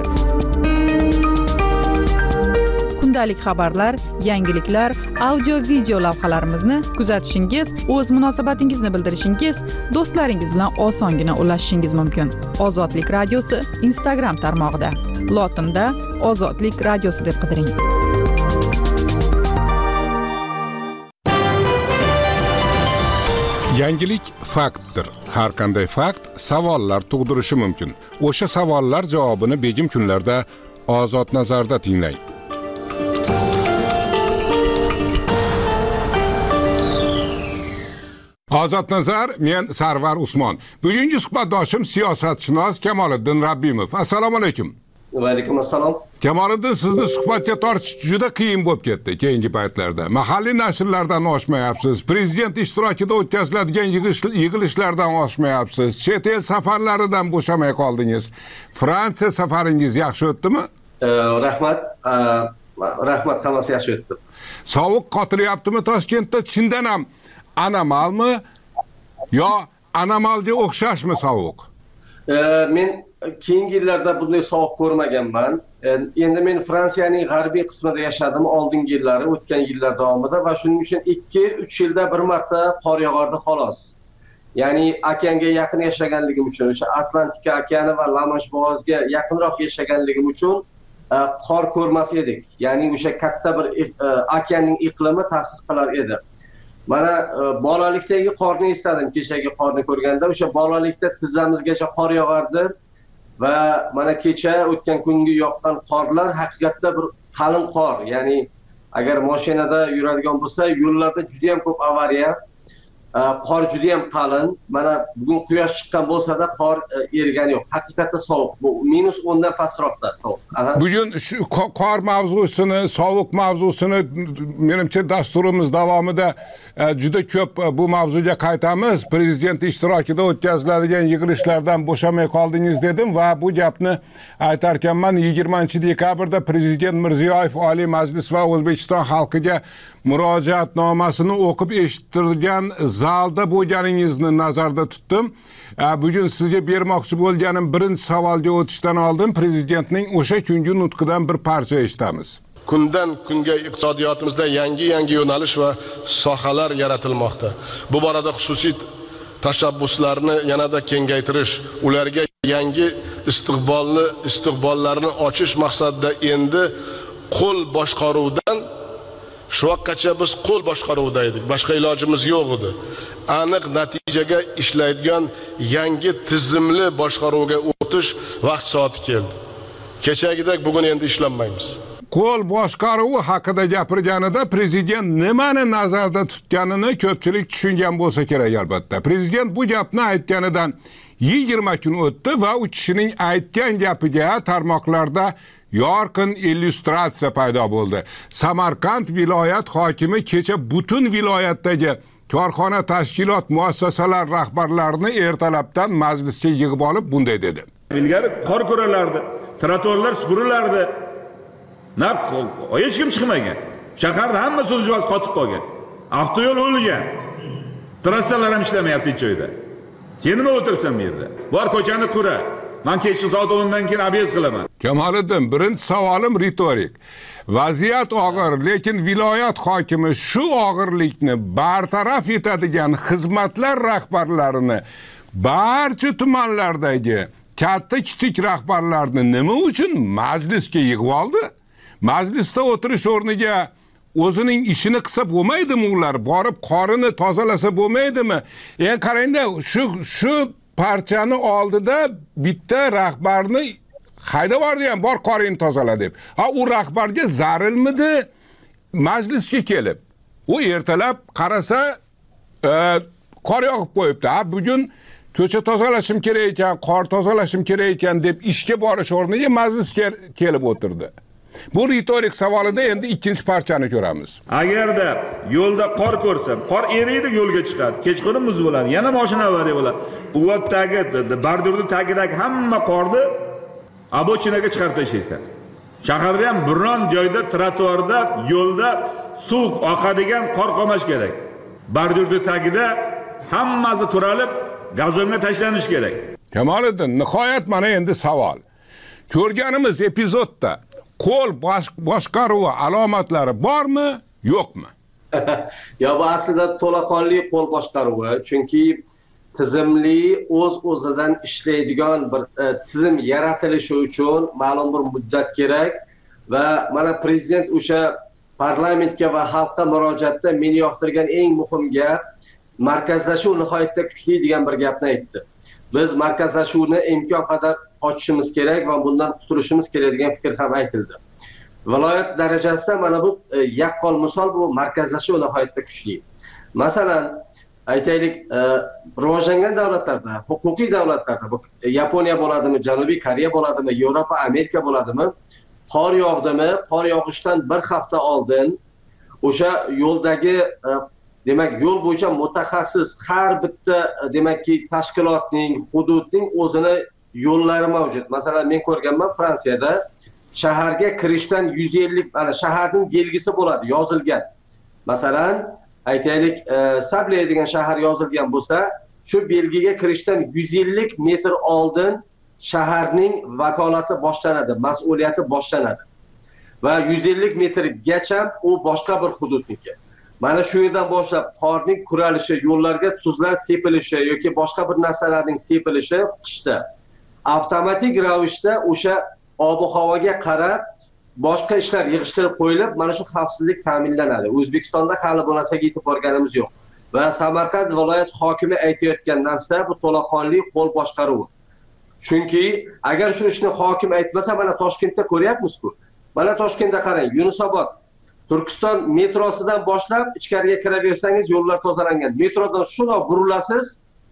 Kundalik xabarlar, yangiliklar, audio-video lavhalarimizni kuzatishingiz, o'z munosabatingizni bildirishingiz, do'stlaringiz bilan osongina ulashishingiz mumkin. Ozodlik radiosi Instagram tarmog'ida. Lotinda Ozodlik radiosi deb qidiring. Yangilik faktdir. Har qanday fakt savollar tug'dirishi mumkin. O'sha savollar javobini begim kunlarda Ozod nazarda tinglang. Ozod nazar, men Sarvar Usmon. Bugungi suhbatdoshim siyosatshunos Kamoliddin Rabbimov. Assalomu alaykum. Va alaykum assalom. Kamoliddin, sizni suhbatga tortish juda qiyin bo'lib ketdi keyingi paytlarda. Mahalliy nashrlardan oshmayapsiz, prezident ishtirokida o'tkaziladigan yig'ilishlardan oshmayapsiz, chet el safarlaridan bo'shamay qoldingiz. Fransiya safaringiz yaxshi o'tdimi? Rahmat. Rahmat, hammasi yaxshi o'tdi. Sovuq qotiryaptimi Toshkentda? Chindan ham anomalmi yo anomalga o'xshashmi sovuq? Men keyingi yillarda bunday sovuq ko'rmaganman. Endi men Fransiyaning g'arbiy qismida yashadim oldingi yillari, o'tgan yillar davomida va shuning uchun 2-3 yilda bir marta qor yog'ardi xolos. Ya'ni okeanga yaqin yashaganligim uchun, o'sha Atlantika okeani va La-Mansh bo'g'oziga yaqinroq yashaganligim uchun qor ko'rmas edik. Ya'ni o'sha katta bir okeanning iqlimi ta'sir qilar edi. Mana bolalikdagi qorni esladim, kechagi qorni ko'rganda, o'sha bolalikda tizzamizgacha qor yog'ardi va mana kecha o'tgan kungi yoqqan qorlar haqiqatda bir qalin qor. Ya'ni agar mashinada yuradigan bo'lsa, yo'llarda juda ham ko'p avariya, qor juda ham qalin. Mana bugun quyosh chiqqan bo'lsa-da qor erigani yo'q. Haqiqatda sovuq. Bu -10 dan pastroqda sovuq. Bugun shu qor mavzusini, sovuq mavzusini menimcha dasturimiz davomida juda ko'p bu mavzuga qaytamiz. Prezident ishtirokida o'tkaziladigan yig'ilishlardan bo'shamay qoldingiz dedim va bu gapni aytarkanman 20-dekabrda Prezident Mirziyoyev Oliy Majlis va O'zbekiston xalqiga murojaatnomasini o'qib eshittirgan zalda bo'lganingizni nazarda tutdim. Bugun sizga bermoqchi bo'lganim birinchi savolga o'tishdan oldin prezidentning o'sha kungi nutqidan bir parcha eshitamiz. Kundan kunga iqtisodiyotimizda yangi yo'nalish va sohalar yaratilmoqda. Bu borada xususiy tashabbuslarni yanada kengaytirish, ularga yangi istiqbollarni ochish maqsadida endi qo'l boshqaruvdan shu vaqtgacha biz qo'l boshqaruvida edik. Boshqa ilojimiz yo'q edi. Aniq natijaga ishlaydigan yangi tizimli boshqaruvga o'tish vaqt soati keldi. Kechagidek bugun endi ishlanmaymiz. Qo'l boshqaruvi haqida gapirganida prezident nimani nazarda tutganini ko'pchilik tushungan bo'lsa kerak albatta. Prezident bu gapni aytganidan 20 kun o'tdi va u kishining aytgan gapiga tarmoqlarda yorqin illyustratsiya paydo bo'ldi. Samarqand viloyat hokimi kecha butun viloyatdagi korxona tashkilot muassasalar rahbarlarini ertalabdan majlisga yig'ib olib bunday dedi. Ilgari qor ko'ralardi, trotuarlar supurilardi. Hech kim chiqmagan. Shaharda hamma so'zjivoz qotib qolgan. Avtoyo'l o'lgan. Trassalar ham ishlamayapti hech joyda. Sen nima o'tiribsan bu yerda? Bor ko'chani qura. Men kechki soat 10dan keyin obez qilaman. Kamoliddin, birinchi savolim ritorik. Vaziyat og'ir, lekin viloyat hokimi shu og'irlikni bartaraf etadigan xizmatlar rahbarlarini barcha tumanlardagi katta kichik rahbarlarni nima uchun majlisga yig'ib oldi? Majlisda o'tirish o'rniga o'zining ishini qilsa bo'lmaydimi ular? Borib qorini tozalasa bo'lmaydimi? Qarangda, shu parchani oldida bitta rahbarni haydab yubordi ham, bor qorini tozala deb. U rahbarga zarilmidi majlisga kelib? U ertalab qarasa qor yog'ib qo'yibdi. Bugun ko'cha tozalashim kerak ekan, qor tozalashim kerak ekan deb ishga borish o'rniga majlisga kelib o'tirdi. Bu ritorik savolida endi ikkinchi parchani ko'ramiz. Agarda yo'lda qor ko'rsam, qor eriydi, yo'lga chiqadi. Kechqurun muz bo'ladi, yana mashina avariya bo'ladi. Bu vaqtdagi bordurning tagidagi hamma qorni abochinaga chiqarib tashlaysan. Shaharda ham biron joyda trotuarda, yo'lda suv oqadigan qor qolmash kerak. Bordurning tagida hammasi turalib, gazonga tashlanish kerak. Kamoliddin, nihoyat mana endi savol. Ko'rganimiz epizodda qo'l boshqaruvi alomatlari bormi, yo'qmi? Bu aslida to'laqonli qo'l boshqaruvi, chunki tizimli o'z-o'zidan ishlaydigan bir tizim yaratilishi uchun ma'lum bir muddat kerak va mana prezident o'sha parlamentga va xalqqa murojaatda meni yoqtirgan eng muhim gap markazlashuv nihoyatda kuchli degan bir gapni aytdi. Biz markazlashuvni imkon qadar qochishimiz kerak va bundan qutulishimiz kerak degan fikr ham aytildi. Viloyat darajasida mana bu yaqqol misol, bu markazlashuv nihoyatda kuchli. Masalan, aytaylik, rivojlangan davlatlarda, huquqiy davlatlarda, bu Yaponiya bo'ladimi, Janubiy Koreya bo'ladimi, Yevropa, Amerika bo'ladimi, qor yog'dimi, qor yog'ishdan bir hafta oldin o'sha yo'ldagi demak, yo'l bo'yicha mutaxassis har bitta demakki tashkilotning, hududning o'zini yo'llari mavjud. Masalan, men ko'rganman Fransiyada shaharga kirishdan 150 mana shaharning belgisi bo'ladi, yozilgan. Masalan, aytaylik, Sabley degan shahar yozilgan bo'lsa, shu belgiga kirishdan 150 metr oldin shaharning vakolati boshlanadi, mas'uliyati boshlanadi. Va 150 metrgacha u boshqa bir hududniki. Mana shu yerdan boshlab qorning kuralishi, yo'llarga tuzlar sepilishi yoki boshqa bir narsalarning sepilishi qishda avtomatik ravishda o'sha ob-havoga qarab boshqa ishlar yig'ishtirib qo'yilib, mana shu xavfsizlik ta'minlanadi. O'zbekistonda hali bu narsaga yetib borganimiz yo'q. Va Samarqand viloyat hokimi aytayotgan narsa bu to'laqonli qo'l boshqaruvi. Chunki agar shu ishni hokim aytmasa, mana Toshkentda ko'ryapmiz-ku. Mana Toshkentda qarang, Yunusobod Turkiston metrosidan boshlab ichkariga kiraversangiz yo'llar tozalangan. Metrodan shuna burilasiz,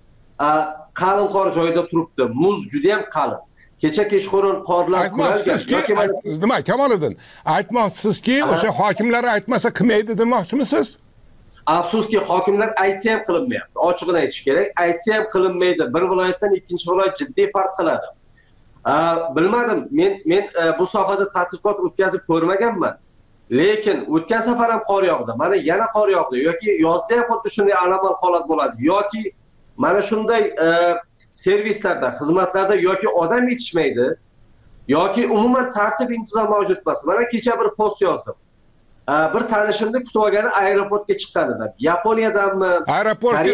qalin qor joyida turibdi. Muz juda ham qalin. Kecha kechqurun qorlar quralgan. Nima, Kamoliddin? Aytmoqchisizki, o'sha hokimlar aytmasa kim aytdi demoqchimisiz? Afsuski, hokimlar aytsa ham qilinmayapti. Ochiqini aytish kerak. Aytsa ham qilinmaydi. Bir viloyatdan ikkinchi viloyat jiddiy farq qiladi. Bilmadim, men bu sohada tadqiqot o'tkazib ko'rmaganman. Lekin o'tgan safar ham qor yog'di. Mana yana qor yog'di yoki yozda ham xuddi shunday anomal holat bo'ladi yoki mana shunday servislarda, xizmatlarda yoki odam yetishmaydi yoki umuman tartib intizom mavjud emas. Mana kecha bir post yozdim. Bir tanishimni kutib olgani aeroportga chiqqanida. Yaponiyadanmi? Aeroportga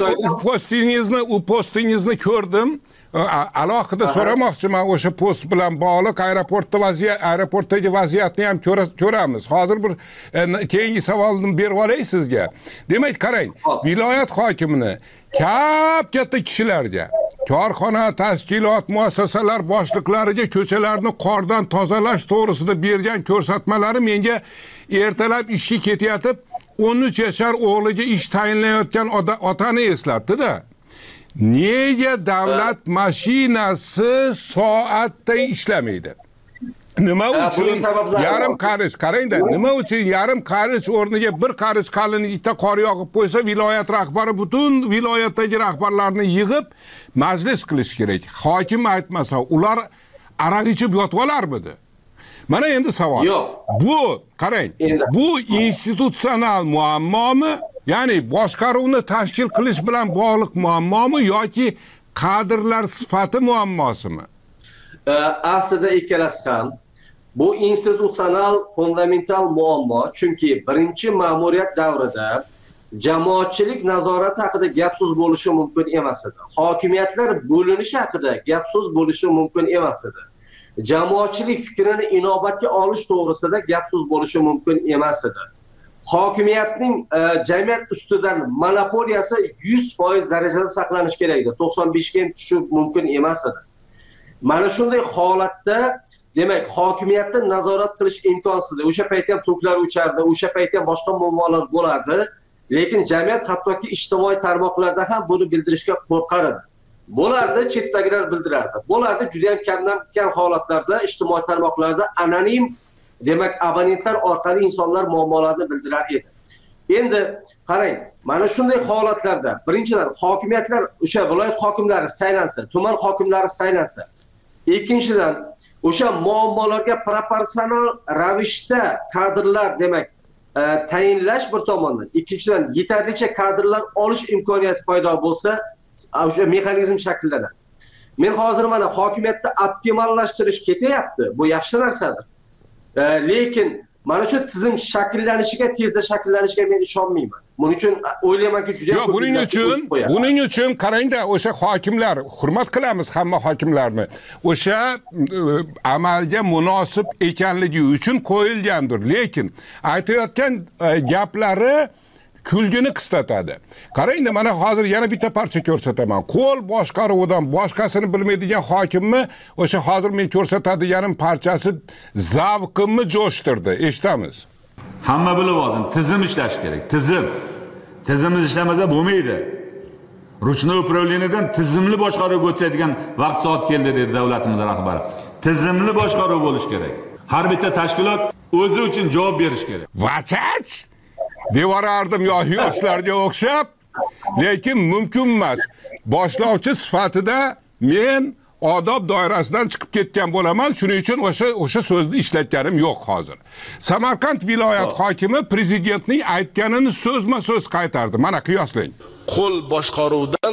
chiqqani u postingizni ko'rdim. Alohida so'ramoqchiman, o'sha post bilan bog'liq aeroportdagi vaziyatni ham ko'ramiz. Hozir bir keyingi savolni berib olay sizga. Demak, qarang, viloyat hokimini katta kishilarga, korxona, tashkilot, muassasalar boshliqlariga ko'chalarni qordan tozalash to'g'risida bergan ko'rsatmalari menga ertalab ishga ketayotib 13 yashar o'g'liga ish tayinlayotgan otani eslatdi-da. Nega davlat mashinasi soatda ishlamaydi? Nima uchun yarim qarich qarangda, nima uchun yarim qarich o'rniga bir qarich qalin ikkita qor yog'ib qo'ysa, viloyat rahbari butun viloyatdagi rahbarlarni yig'ib majlis qilish kerak. Hokim aytmasa, ular aroq ichib yotib olarmidi? Mana endi savol. Bu, qarang, bu institutsional muammomi, ya'ni boshqaruvni tashkil qilish bilan bog'liq muammomi yoki kadrlar sifati muammosimi? Aslida ikkalasi ham. Bu institutsional fundamental muammo, chunki birinchi ma'muriyat davrida jamoatchilik nazorati haqida gap so'z bo'lishi mumkin emas edi. Hokimiyatlar bo'linishi haqida gap so'z bo'lishi mumkin emas edi. Jamoatchilik fikrini inobatga olish to'g'risida gap so'z bo'lishi mumkin emas edi. Hokimiyatning jamiyat ustidan monopoliyasi 100% darajada saqlanish kerak edi. 95 ga ham tushish mumkin emas edi. Mana shunday holatda, demak, hokimiyatni nazorat qilish imkonsiz. O'sha paytda ham to'klar o'chardi, o'sha paytda ham boshqa muammolar bo'lardi, lekin jamiyat hattoki ijtimoiy tarmoqlarda ham buni bildirishga qo'rqar edi. Bo'lardi, chetdagilar bildirardi. Bo'lardi, juda ham kam holatlarda ijtimoiy tarmoqlarda anonim, demak, abonentlar orqali insonlar muammolarini bildirar edi. Endi qarang, mana shunday holatlarda birinchidan hokimiyatlar, o'sha viloyat hokimlari saylansa, tuman hokimlari saylansa, ikkinchidan o'sha muammolarga proporsional ravishda kadrlar, demak, tayinlash bir tomondan, ikkinchidan yetarlicha kadrlar olish imkoniyati paydo bo'lsa, o'sha mexanizm shakllanadi. Men hozir mana hokimiyatni optimallashtirish ketyapti. Bu yaxshi narsadir. Lekin mana shu tizim shakllanishiga, tezda shakllanishiga men ishonmayman. Buning uchun o'ylaymanki juda ham buning uchun qarangda, o'sha hokimlar, hurmat qilamiz hamma hokimlarni, o'sha amalga munosib ekanligi uchun qo'yilgandir. Lekin aytayotgan gaplari kulgini qisqatadi. Qarangda, mana hozir yana bitta parcha ko'rsataman. Qo'l boshqaruvidan boshqasini bilmaydigan hokimni o'sha hozir men ko'rsatadiganim parchasi zavqimni jo'shtirdi. Eshitamiz. Hamma bilib olsin, tizim ishlash kerak. Tizimimiz ishlamasa bo'lmaydi. Ruchnoy upravleniyadan tizimli boshqaruvga o'tadigan vaqt soat keldi dedi davlatimiz rahbari. Tizimli boshqaruv bo'lish kerak. Har bitta tashkilot o'zi uchun javob berish kerak. Vachach devorardim yoshlarga o'xshab, lekin mumkin emas. Boshlovchi sifatida men odob doirasidan chiqib ketgan bo'laman, shuning uchun o'sha so'zni ishlatganim yo'q hozir. Samarqand viloyat hokimi prezidentning aytganini so'zma-so'z qaytardi. Mana qiyoslang. Qo'l boshqaruvdan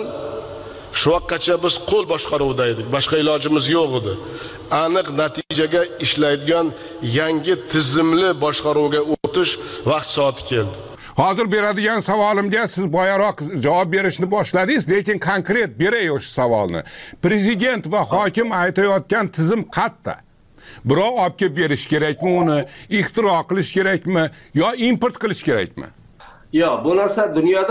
shu vaqtgacha biz qo'l boshqaruvida edik. Boshqa ilojimiz yo'q edi. Aniq natijaga ishlaydigan yangi tizimli boshqaruvga o'tish vaqt soati keldi. Hozir beradigan savolimga siz boyaroq javob berishni boshladingiz, lekin konkret beray o'sha savolni. Prezident va hokim aytayotgan tizim qayerda? Birov olib kelib berish kerakmi uni, ixtiro qilish kerakmi yo import qilish kerakmi? Yo'q, bu narsa dunyoda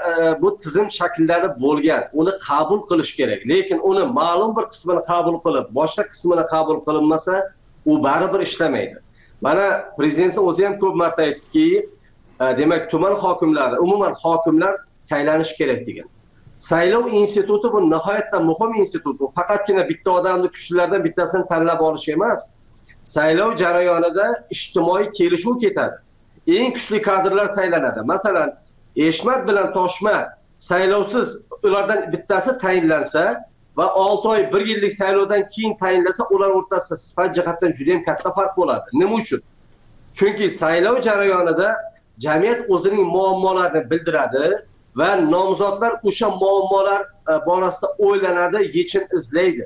bu tizim shakllanib bo'lgan. Uni qabul qilish kerak. Lekin uni ma'lum bir qismini qabul qilib, boshqa qismini qabul qilinmasa, u baribir ishlamaydi. Mana prezidentning o'zi ham ko'p marta aytdiki, demak, tuman hokimlari, umuman hokimlar saylanish kerak degan. Saylov instituti bu nihoyatda muhim institut. Bu faqatgina bitta odamni kuchlilardan bittasini tanlab olish emas. Saylov jarayonida ijtimoiy kelishuv ketadi. Eng kuchli kadrlar saylanadi. Masalan, Eshmat bilan Toshmat saylovsiz ulardan bittasi tayinlansa va 6 oy 1 yillik saylovdan keyin tayinlansa, ular o'rtasida sifat jihatdan juda ham katta farq bo'ladi. Nima uchun? Chunki saylov jarayonida jamiyat o'zining muammolarini bildiradi va nomzodlar o'sha muammolar borasida o'ylanadi, yechim izlaydi.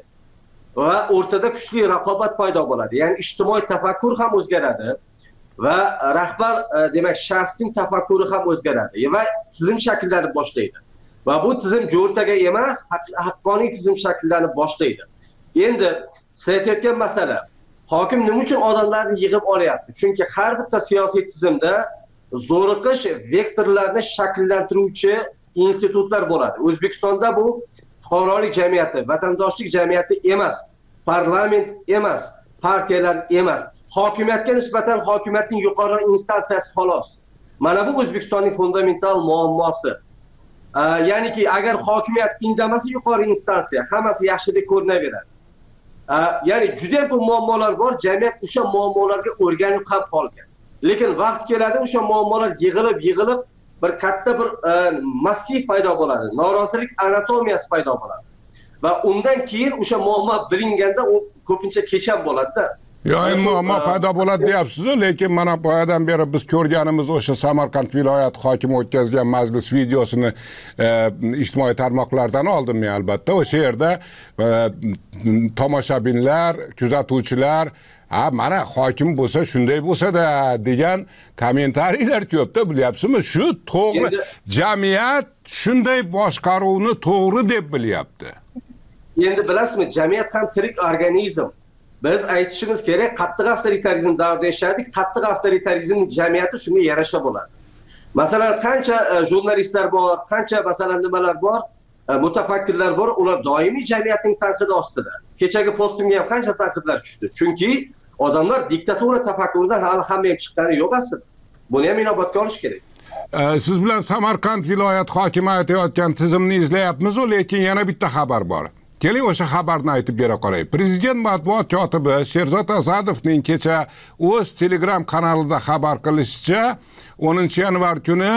Va o'rtada kuchli raqobat paydo bo'ladi. Ya'ni ijtimoiy tafakkur ham o'zgaradi va rahbar, demak, shaxsning tafakkuri ham o'zgaradi va tizim shakllanib boshlaydi. Va bu tizim jo'rtaga emas, haqqoniy tizim shakllanib boshlaydi. Endi siz aytayotgan masala, hokim nima uchun odamlarni yig'ib olyapti? Chunki har bitta siyosiy tizimda zo'riqish vektorlarini shakllantiruvchi institutlar bo'ladi. O'zbekistonda bu fuqarolik jamiyati, vatandoshlik jamiyati emas, parlament emas, partiyalar emas. Hokimiyatga nisbatan hokimiyatning yuqori instansiyasi xolos. Mana bu O'zbekistonning fundamental muammosi. Ya'niki agar hokimiyat indamasa yuqori instansiya, hammasi yaxshidek ko'rinaveradi. ya'ni juda ham ko'p muammolar bor, jamiyat o'sha muammolarga o'rganib ham qolgan. Lekin vaqt keladi, o'sha muammolar yig'ilib bir katta bir massiv paydo bo'ladi, norozilik anatomiyasi paydo bo'ladi. Va undan keyin o'sha muammo bilinganda u ko'pincha kecham bo'ladi-da. Endi muammo paydo bo'ladi deyapsiz-ku, lekin mana boyadan beri biz ko'rganimiz o'sha Samarqand viloyati hokimi o'tkazgan majlis videosini ijtimoiy tarmoqlardan oldim men albatta. O'sha yerda tomoshabinlar, kuzatuvchilar mana hokim bo'lsa shunday bo'lsa-da degan kommentariylar ko'pda, bilyapsizmi? Shu to'g'ri, jamiyat shunday boshqaruvni to'g'ri deb bilyapti. Endi bilasizmi, jamiyat ham tirik organizm. Biz aytishimiz kerak, qattiq avtoritarizm davrida yashadik, qattiq avtoritarizm jamiyati shunga yarasha bo'ladi. Masalan, qancha jurnalistlar bor, qancha masalan nimalar bor, mutafakkirlar bor, ular doimiy jamiyatning tanqidi ostida. Kechagi postimga ham qancha tanqidlar tushdi. Chunki odamlar diktatura tafakkuridan hali hamma ham chiqqani yo'q aslida. Buni ham inobatga olish kerak. Siz bilan Samarqand viloyat hokimi aytayotgan tizimni izlayapmiz-ku, lekin yana bitta xabar bor. Keling o'sha xabarni aytib bera qolay. Prezident matbuot kotibi Sherzod Asadovning kecha o'z Telegram kanalida xabar qilishicha, 10-yanvar kuni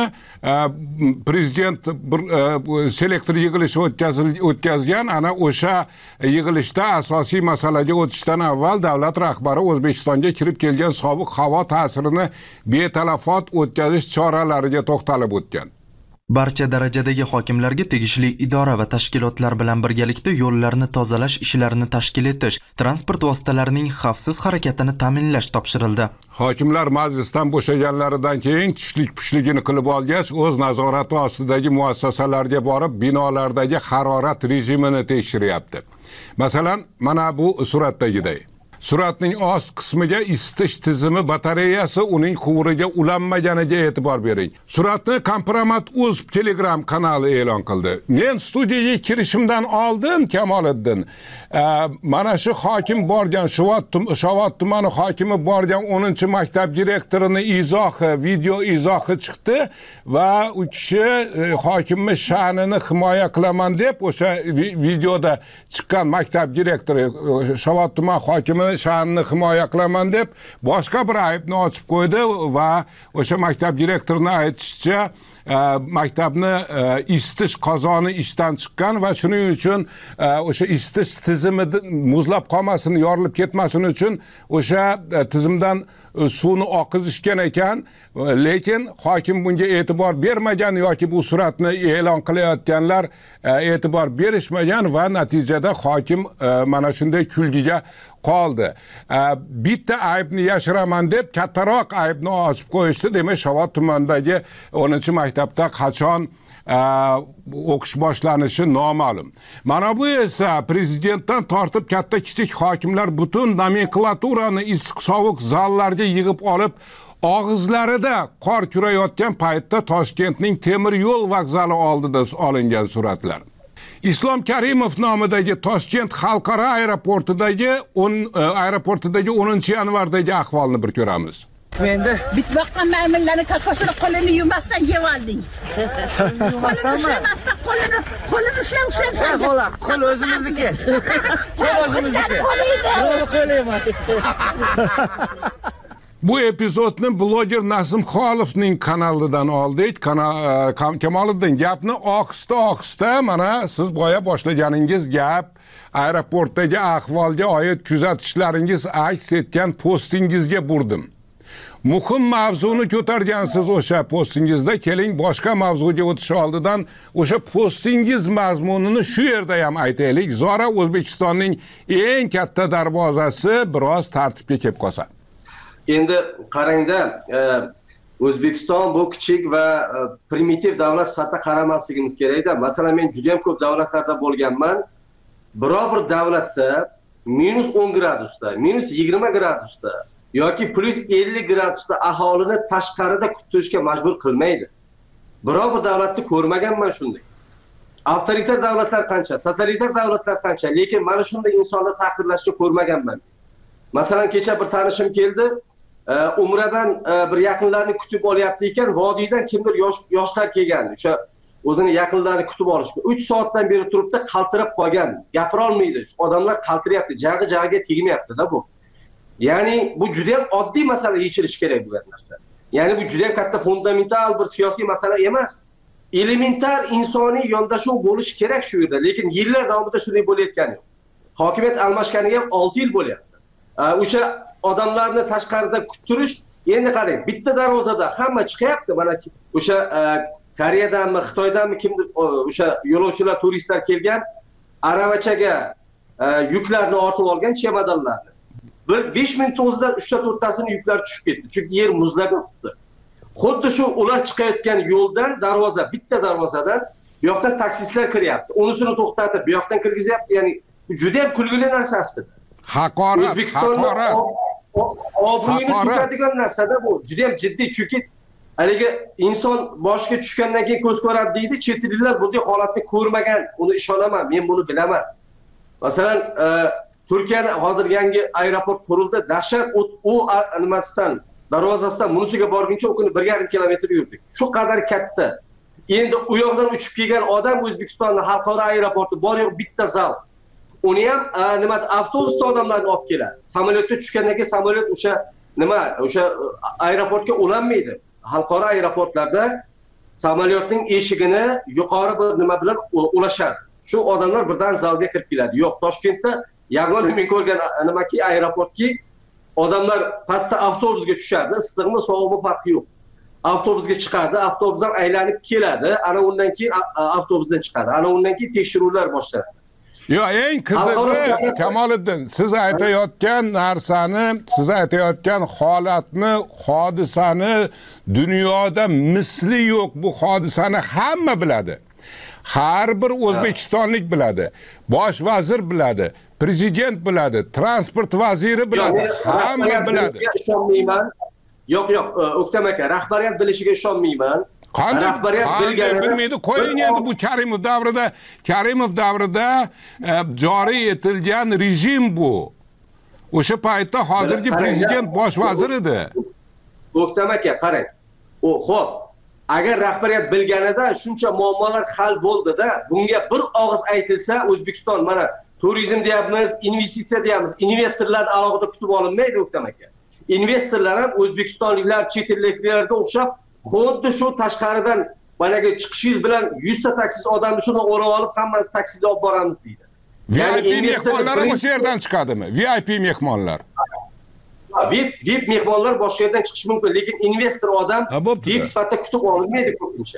prezident bir selektor yig'ilishi o'tkazgan. Ana o'sha yig'ilishda asosiy masalaga o'tishdan avval davlat rahbari O'zbekistonga kirib kelgan sovuq havo ta'sirini betalafot o'tkazish choralariga to'xtalib o'tgan. Barcha darajadagi hokimlarga tegishli idora va tashkilotlar bilan birgalikda yo'llarni tozalash ishlarini tashkil etish, transport vositalarining xavfsiz harakatini ta'minlash topshirildi. Hokimlar majlisdan bo'shaganlaridan keyin tushlik-pushligini qilib olgach, o'z nazorati ostidagi muassasalarga borib, binolardagi harorat rejimini tekshiryapti. Masalan, mana bu suratdagiday. Suratning ost qismiga isitish tizimi batareyasi uning quvuriga ulanmaganiga e'tibor bering. Suratni Kompromat.uz Telegram kanali e'lon qildi. Men studiyaga kirishimdan oldin Kamoliddin mana shu hokim borgan, Shovot tumani hokimi borgan 10-maktab direktorini izohi, video izohi chiqdi va u kishi hokimning sha'nini himoya qilaman deb o'sha videoda chiqqan maktab direktori Shovot tuman hokimi sha'nini himoya qilaman deb boshqa bir aybni ochib qo'ydi va o'sha maktab direktorining aytishicha maktabni isitish qozoni ishdan chiqqan va shuning uchun o'sha isitish tizimi muzlab qolmasin, yorilib ketmasin uchun o'sha tizimdan suvni oqizishgan ekan, lekin hokim bunga e'tibor bermagan yoki bu suratni e'lon qilayotganlar e'tibor berishmagan va natijada hokim mana shunday kulgiga qoldi. Bitta aybni yashiraman deb kattaroq aybni ochib qo'yishdi. Demak, Shovot tumanidagi 10-maktabda qachon o'qish boshlanishi noma'lum. Mana bu esa prezidentdan tortib katta kichik hokimlar butun nomenklaturani issiq sovuq zallarga yig'ib olib, og'izlarida qor kurayotgan paytda Toshkentning temir yo'l vokzali oldida olingan suratlar. Islom Karimov nomidagi Toshkent xalqaro aeroportidagi 10-yanvardagi ahvolni bir ko'ramiz. Endi bitmoqqa maymunlarning kakosini qo'lini yumasdan yeb olding. Yumasanmi? Qo'lini ushlab. Qo'l o'zimizniki. Qo'l o'zimizniki. Birovni qo'li emas. Bu epizodni bloger Nasim Xolovning kanalidan oldik. Kamoliddin, gapni ohista mana siz boya boshlaganingiz gap aeroportdagi ahvolga oid kuzatishlaringiz aks etgan postingizga burdim. Muhim mavzuni ko'targansiz o'sha postingizda. Keling boshqa mavzuga o'tish oldidan o'sha postingiz mazmunini shu yerda ham aytaylik. Zora O'zbekistonning eng katta darvozasi biroz tartibga kelib qolsa. Endi qarangda, O'zbekiston bu kichik va primitiv davlat sifatida qaramasligimiz kerakda. Masalan, men juda ham ko'p davlatlarda bo'lganman. Biror bir davlatda -10 gradusda, -20 gradusda yoki +50 gradusda aholini tashqarida kutilishga majbur qilmaydi. Biror bir davlatni ko'rmaganman shunday. Avtoritar davlatlar qancha, totalitar davlatlar qancha, lekin mana shunday insonni taqdirlashga ko'rmaganman. Masalan, kecha bir tanishim keldi, umradan bir yaqinlarni kutib olyapti ekan, vodiydan kimdir yoshlar kelgandi. O'sha o'zini yaqinlarini kutib olishga 3 soatdan beri turibdi, qaltirab qolgan, gapira olmaydi. Odamlar qaltiryapti, jag'iga tegmayapti-da bu. Ya'ni bu juda ham oddiy masala, yechilishi kerak bu narsa. Ya'ni bu juda ham katta fundamental bir siyosiy masala emas. Elementar insoniy yondashuv bo'lishi kerak shu yerda, lekin yillar davomida shunday bo'layotgani yo'q. Hokimiyat almashganiga ham 6 yil bo'lyapti. O'sha odamlarni tashqarida kuttirish, endi qarang, bitta darvozada hamma chiqyapti, mana o'sha Koreyadanmi, Xitoydanmi kimdir o'sha yo'lovchilar, turistlar kelgan aravachaga yuklarni ortib olgan chemadonlarni. 5 minut o'zida 3-4tasini yuklar tushib ketdi, chunki yer muzlab yotibdi. Xuddi shu ular chiqayotgan yo'ldan bitta darvozadan bu yoqdan taksistlar kiryapti. Unisini to'xtatib, bu yoqdan kirgizyapti. Ya'ni juda ham kulgili narsa aslida. Haqorat. Obro'yini tutadigan narsa-da bu. Juda ham jiddiy, chunki haligi inson boshiga tushgandan keyin ko'z ko'radi deydi, chet elliklar bunday holatni ko'rmagan. Uni ishonaman, men buni bilaman. Masalan, Turkiyada hozir yangi aeroport qurildi, dahshat u nimasidan, darvozasidan bunisiga borguncha u kuni 1,5 kilometr yurdik. Shu qadar katta. Endi u yoqdan uchib kelgan odam O'zbekistonning xalqaro aeroporti bor yo'q bitta zal. Uni ham avtobusda odamlarni olib keladi. Samolyotga tushgandan keyin samolyot o'sha aeroportga ulanmaydi. Xalqaro aeroportlarda samolyotning eshigini yuqori bir nima bilan ulashadi. Shu odamlar birdan zalga kirib keladi. Yo'q, Toshkentda yagona men ko'rgan nimaki aeroportki, odamlar pastda avtobusga tushadi, issiqmi, sovuqmi farqi yo'q. Avtobusga chiqadi, avtobusdan aylanib keladi, ana undan keyin avtobusdan chiqadi. Ana undan keyin tekshiruvlar boshlanadi. Yo, eng qizig'i Kamoliddin, siz aytayotgan narsani, siz aytayotgan holatni, hodisani dunyoda misli yo'q. Bu hodisani hamma biladi. Har bir o'zbekistonlik biladi. Bosh vazir biladi, prezident biladi, transport vaziri biladi, hamma biladi. Yo'q, O'ktam aka, rahbariyat bilishiga ishonmayman. Rahbariyat bilmaydi. Qo'ying endi bu Karimov davrida joriy etilgan rejim bu. O'sha paytda hozirgi prezident bosh vazir edi. O'ktam aka, qarang. Xo'p, agar rahbariyat bilganida shuncha muammolar hal bo'ldi-da, bunga bir og'iz aytilsa, O'zbekiston mana turizm deyapmiz, investitsiya deyapmiz, investorlar alohida kutib olinmaydi O'ktam aka. Investorlar ham o'zbekistonliklar, chet elliklarga o'xshab xuddi shu tashqaridan managa chiqishingiz bilan 100 ta taksiz odamni shuni o'rab olib, hammamiz taksida olib boramiz deydi. VIP mehmonlar o'sha yerdan chiqadimi? VIP mehmonlar. VIP mehmonlar boshqa yerdan chiqishi mumkin, lekin investor odam VIP sifatida kutib olinmaydi ko'pincha.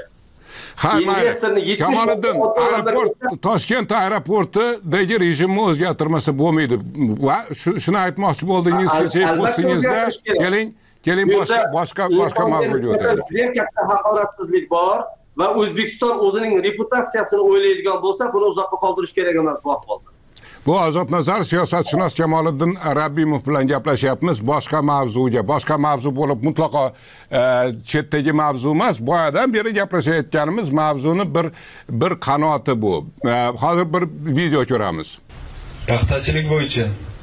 Kamoliddin, Toshkent aeroportidagi rejimni o'zgartirmasa bo'lmaydi. Va shuni aytmoqchi bo'ldingiz postingizda. Keling boshqa mavzuga o'taylik. Juda katta haqoratsizlik bor va O'zbekiston o'zining reputatsiyasini o'ylaydigan bo'lsa, buni uzoqqa qoldirish kerak emas bu ahvolda. Bu Ozodnazar siyosatshunos Kamoliddin Rabbimov bilan gaplashyapmiz. Boshqa mavzu bo'lib mutlaqo chetdagi mavzu emas. Boyadan beri gaplashayotganimiz mavzuni bir qanoti bu. Hozir bir video ko'ramiz. Paxtachilik bo'yicha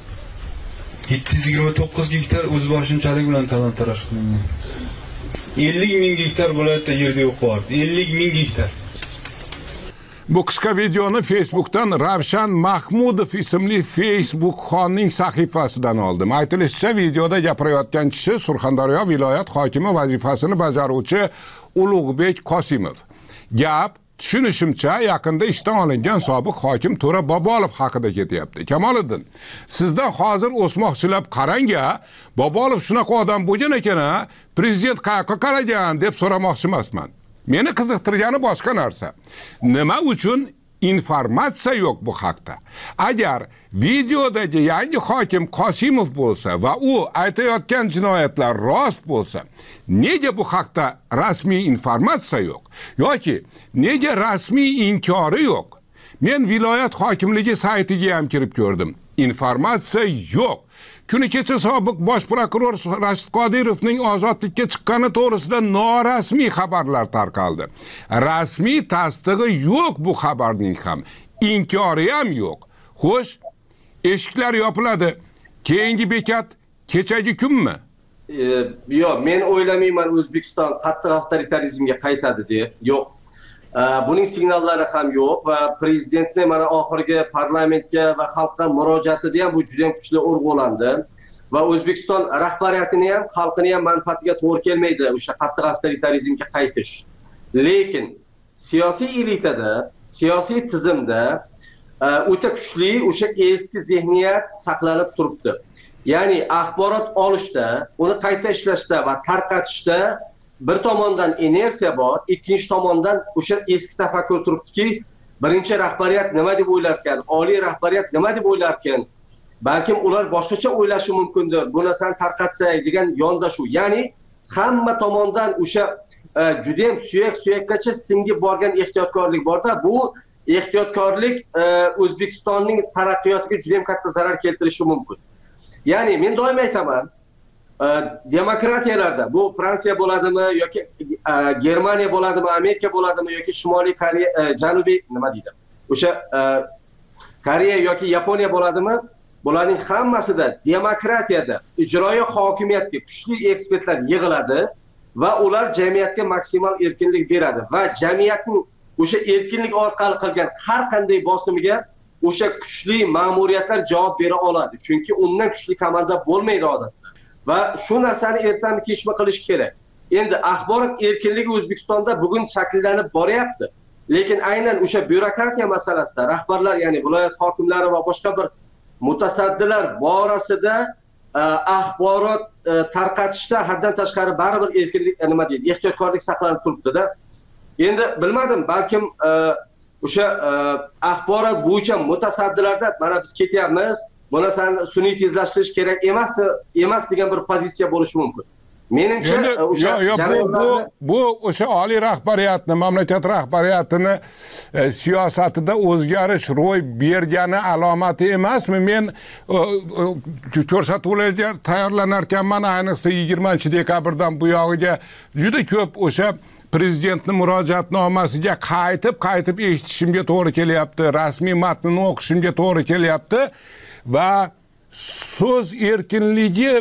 729 gektar o'zboshimchalik bilan talon-taroj qilingan. 50,000 gektar viloyatda yerda yo'q bor. 50,000 gektar. Bu qisqa videoni Facebookdan Ravshan Mahmudov ismli Facebook xonning sahifasidan oldim. Aytilishicha, videoda gapirayotgan kishi Surxondaryo viloyat hokimi vazifasini bajaruvchi Ulug'bek Qosimov. Gap tushunishimcha yaqinda ishdan olingan sobiq hokim To'ra Bobolov haqida ketyapti. Kamoliddin, sizdan hozir o'smoqchilab qarang-a, Bobolov shunaqa odam bo'lgan ekan-a, prezident qayoqqa qaragan deb so'ramoqchi emasman. Meni qiziqtirgani boshqa narsa. Nima uchun informatsiya yo'q bu haqda? Agar videodagi yangi hokim Qosimov bo'lsa va u aytayotgan jinoyatlar rost bo'lsa, nega bu haqda rasmiy informatsiya yo'q? Yoki nega rasmiy inkori yo'q? Men viloyat hokimligi saytiga ham kirib ko'rdim. Informatsiya yo'q. Kuni kecha sobiq bosh prokuror Rashid Qodirovning ozodlikka chiqqani to'g'risida norasmiy xabarlar tarqaldi. Rasmiy tasdig'i yo'q bu xabarning ham, inkori ham yo'q. Xo'sh, eshiklar yopiladi. Keyingi bekat kechagi kunmi? Yo'q, men o'ylamayman O'zbekiston qattiq avtoritarizmga qaytadi deb. Yo'q. Buning signallari ham yo'q va prezidentning mana oxirgi parlamentga va xalqqa murojaatida ham bu juda ham kuchli urg'ulandi va O'zbekiston rahbariyatini ham xalqini ham manfaatiga to'g'ri kelmaydi o'sha qattiq avtoritarizmga qaytish. Lekin siyosiy elitada, siyosiy tizimda o'ta kuchli o'sha eski zihniyat saqlanib turibdi. Ya'ni axborot olishda, uni qayta ishlashda va tarqatishda bir tomondan inersiya bor, ikkinchi tomondan o'sha eski tafakkur turibdiki, birinchi rahbariyat nima deb o'ylar ekan, oliy rahbariyat nima deb o'ylar ekan, balkim ular boshqacha o'ylashi mumkindir, bu narsani tarqatsak degan yondashuv. Ya'ni hamma tomondan o'sha juda ham suyak-suyakkacha singib borgan ehtiyotkorlik borda, bu ehtiyotkorlik O'zbekistonning taraqqiyotiga juda ham katta zarar keltirishi mumkin. Ya'ni men doim aytaman, demokratiyalarda bu Fransiya bo'ladimi yoki Germaniya bo'ladimi, Amerika bo'ladimi yoki Shimoliy Koreya, Janubiy nima deydi? O'sha Koreya yoki Yaponiya bo'ladimi? Bularning hammasida demokratiyada ijroiy hokimiyatga kuchli ekspertlar yig'iladi va ular jamiyatga maksimal erkinlik beradi va jamiyatning o'sha erkinlik orqali qilgan har qanday bosimiga o'sha kuchli ma'muriyatlar javob bera oladi. Chunki undan kuchli komanda bo'lmaydi odatda. Va shu narsani ertami kechmi qilish kerak. Endi axborot erkinligi O'zbekistonda bugun shakllanib boryapti. Lekin aynan o'sha byurokratiya masalasida rahbarlar, ya'ni viloyat hokimlari va boshqa bir mutasaddilar borasida axborot tarqatishda haddan tashqari baribir erkinlik nima deydi, ehtiyotkorlik saqlanib turibdi-da. Endi bilmadim, balkim o'sha axborot bo'yicha mutasaddilarda mana biz ketyapmiz, bu narsani sun'iy tezlashtirish kerak emas degan bir pozitsiya bo'lishi mumkin. Menimcha o'sha bu o'sha oliy rahbariyatni, mamlakat rahbariyatini siyosatida o'zgarish ro'y bergani alomati emasmi? Men ko'rsatuvlarga tayyorlanar ekanman, ayniqsa 20-dekabrdan bu yog'iga juda ko'p o'sha prezidentning murojaatnomasiga qaytib eshitishimga to'g'ri kelyapti, rasmiy matnini o'qishimga to'g'ri kelyapti va so'z erkinligi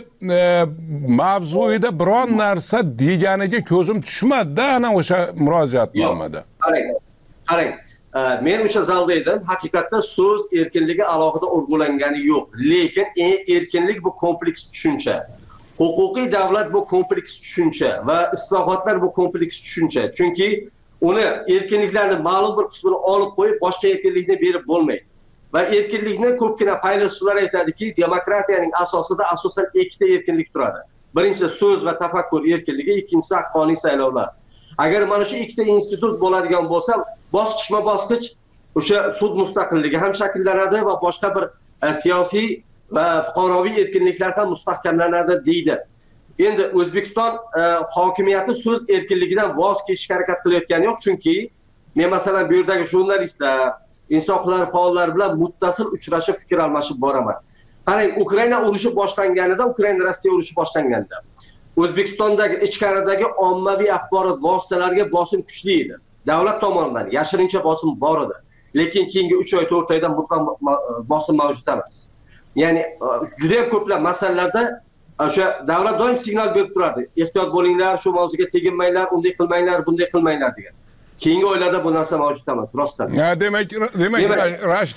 mavzuida biron narsa deganiga ko'zim tushmadi-da ana o'sha murojaatnomada. Qarang, men o'sha zalda edim, haqiqatda so'z erkinligi alohida urg'ulangani yo'q. Lekin erkinlik bu kompleks tushuncha. Huquqiy davlat bu kompleks tushuncha va islohotlar bu kompleks tushuncha. Chunki uni erkinliklarni ma'lum bir qismini olib qo'yib, boshqa erkinlikni berib bo'lmaydi. Va erkinlikni ko'pgina faylasuflar aytadiki, demokratiyaning asosida asosan ikkita erkinlik turadi. Birinchisi so'z va tafakkur erkinligi, ikkinchisi haqqoniy saylovlar. Agar mana shu ikkita institut bo'ladigan bo'lsa, bosqichma-bosqich o'sha sud mustaqilligi ham shakllanadi va boshqa bir siyosiy va fuqaroviy erkinliklar ham mustahkamlanadi deydi. Endi O'zbekiston hokimiyati so'z erkinligidan voz kechishga harakat qilayotgani yo'q, chunki men masalan bu yerdagi jurnalistlar, inson huquqlari faollari bilan muttasil uchrashib fikr almashib boraman. Qarang, Ukraina urushi boshlanganida, Ukraina-Rossiya urushi boshlanganida O'zbekistondagi ichkaridagi ommaviy axborot vositalariga bosim kuchli edi. Davlat tomonidan yashirincha bosim bor edi. Lekin keyingi 3 oy, 4 oydan mutlaq bosim mavjud emas. Ya'ni juda ham ko'plab masalalarda o'sha davlat doim signal berib turardi. Ehtiyot bo'linglar, shu mavzuga teginmanglar, unday qilmanglar, bunday qilmanglar degan. Keyingi oylarda bu narsa mavjud emas, rostdan. Demak Rashid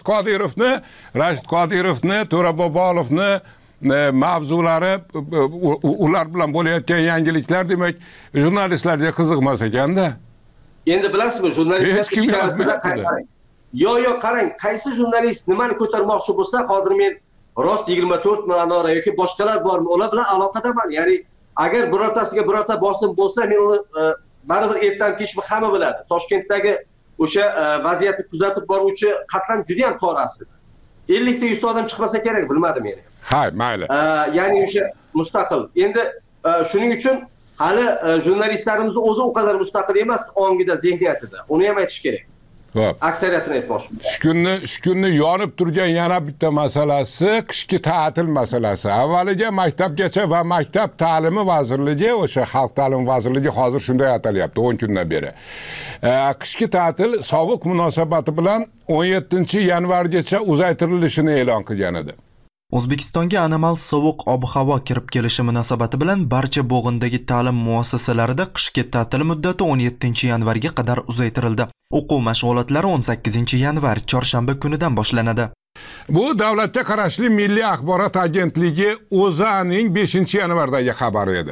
Qodirovni, To'ra Bobolovni mavzulari, ular bilan bo'layotgan yangiliklar demak jurnalistlarga qiziqmas ekanda. Endi bilasizmi, jurnalistlar Yo'q, qarang, qaysi jurnalist nimani ko'tarmoqchi bo'lsa, hozir men rost 24 Manora yoki boshqalar bormi, ular bilan aloqadaman. Ya'ni agar birortasiga birorta bosim bo'lsa, men uni baribir ertadan kechmi hamma biladi. Toshkentdagi o'sha vaziyatni kuzatib boruvchi qatlam juda ham tor aslida. 50 ta 100 ta odam chiqmasa kerak, bilmadim men. Hay, mayli. Ya'ni o'sha mustaqil. Endi shuning uchun hali jurnalistlarimiz o'zi u qadar mustaqil emas ongida, zihniyatida. Uni ham aytish kerak. Xo'p. Aksariyatini aytmoqchiman. Shu kunni yonib turgan yana bitta masalasi qishki ta'til masalasi. Avvaliga maktabgacha va maktab ta'limi vazirligi, o'sha xalq ta'limi vazirligi hozir shunday atalyapti 10 kundan beri. Qishki ta'til sovuq munosabati bilan 17-yanvargacha uzaytirilishini e'lon qilgan edi. O'zbekistonga anomal sovuq ob-havo kirib kelishi munosabati bilan barcha bo'g'indagi ta'lim muassasalarida qishki ta'til muddati 17-yanvarga qadar uzaytirildi. O'quv mashg'ulotlari 18-yanvar chorshanba kunidan boshlanadi. Bu davlatga qarashli Milliy axborot agentligi O'zAning 5-yanvardagi xabari edi.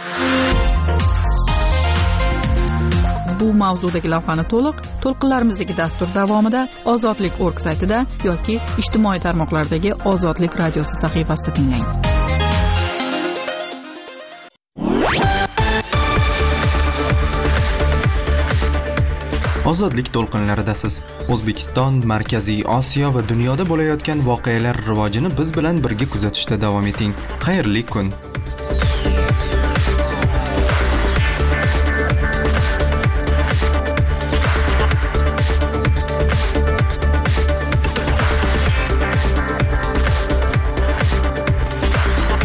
Bu mavzudagi lavhani to'lqinlarimizdagi dastur davomida ozodlik.org saytida yoki ijtimoiy tarmoqlardagi Ozodlik radiosi sahifasida tinglang. Ozodlik to'lqinlaridasiz. O'zbekiston, Markaziy Osiyo va dunyoda bo'layotgan voqealar rivojini biz bilan birga kuzatishda davom eting. Xayrli kun.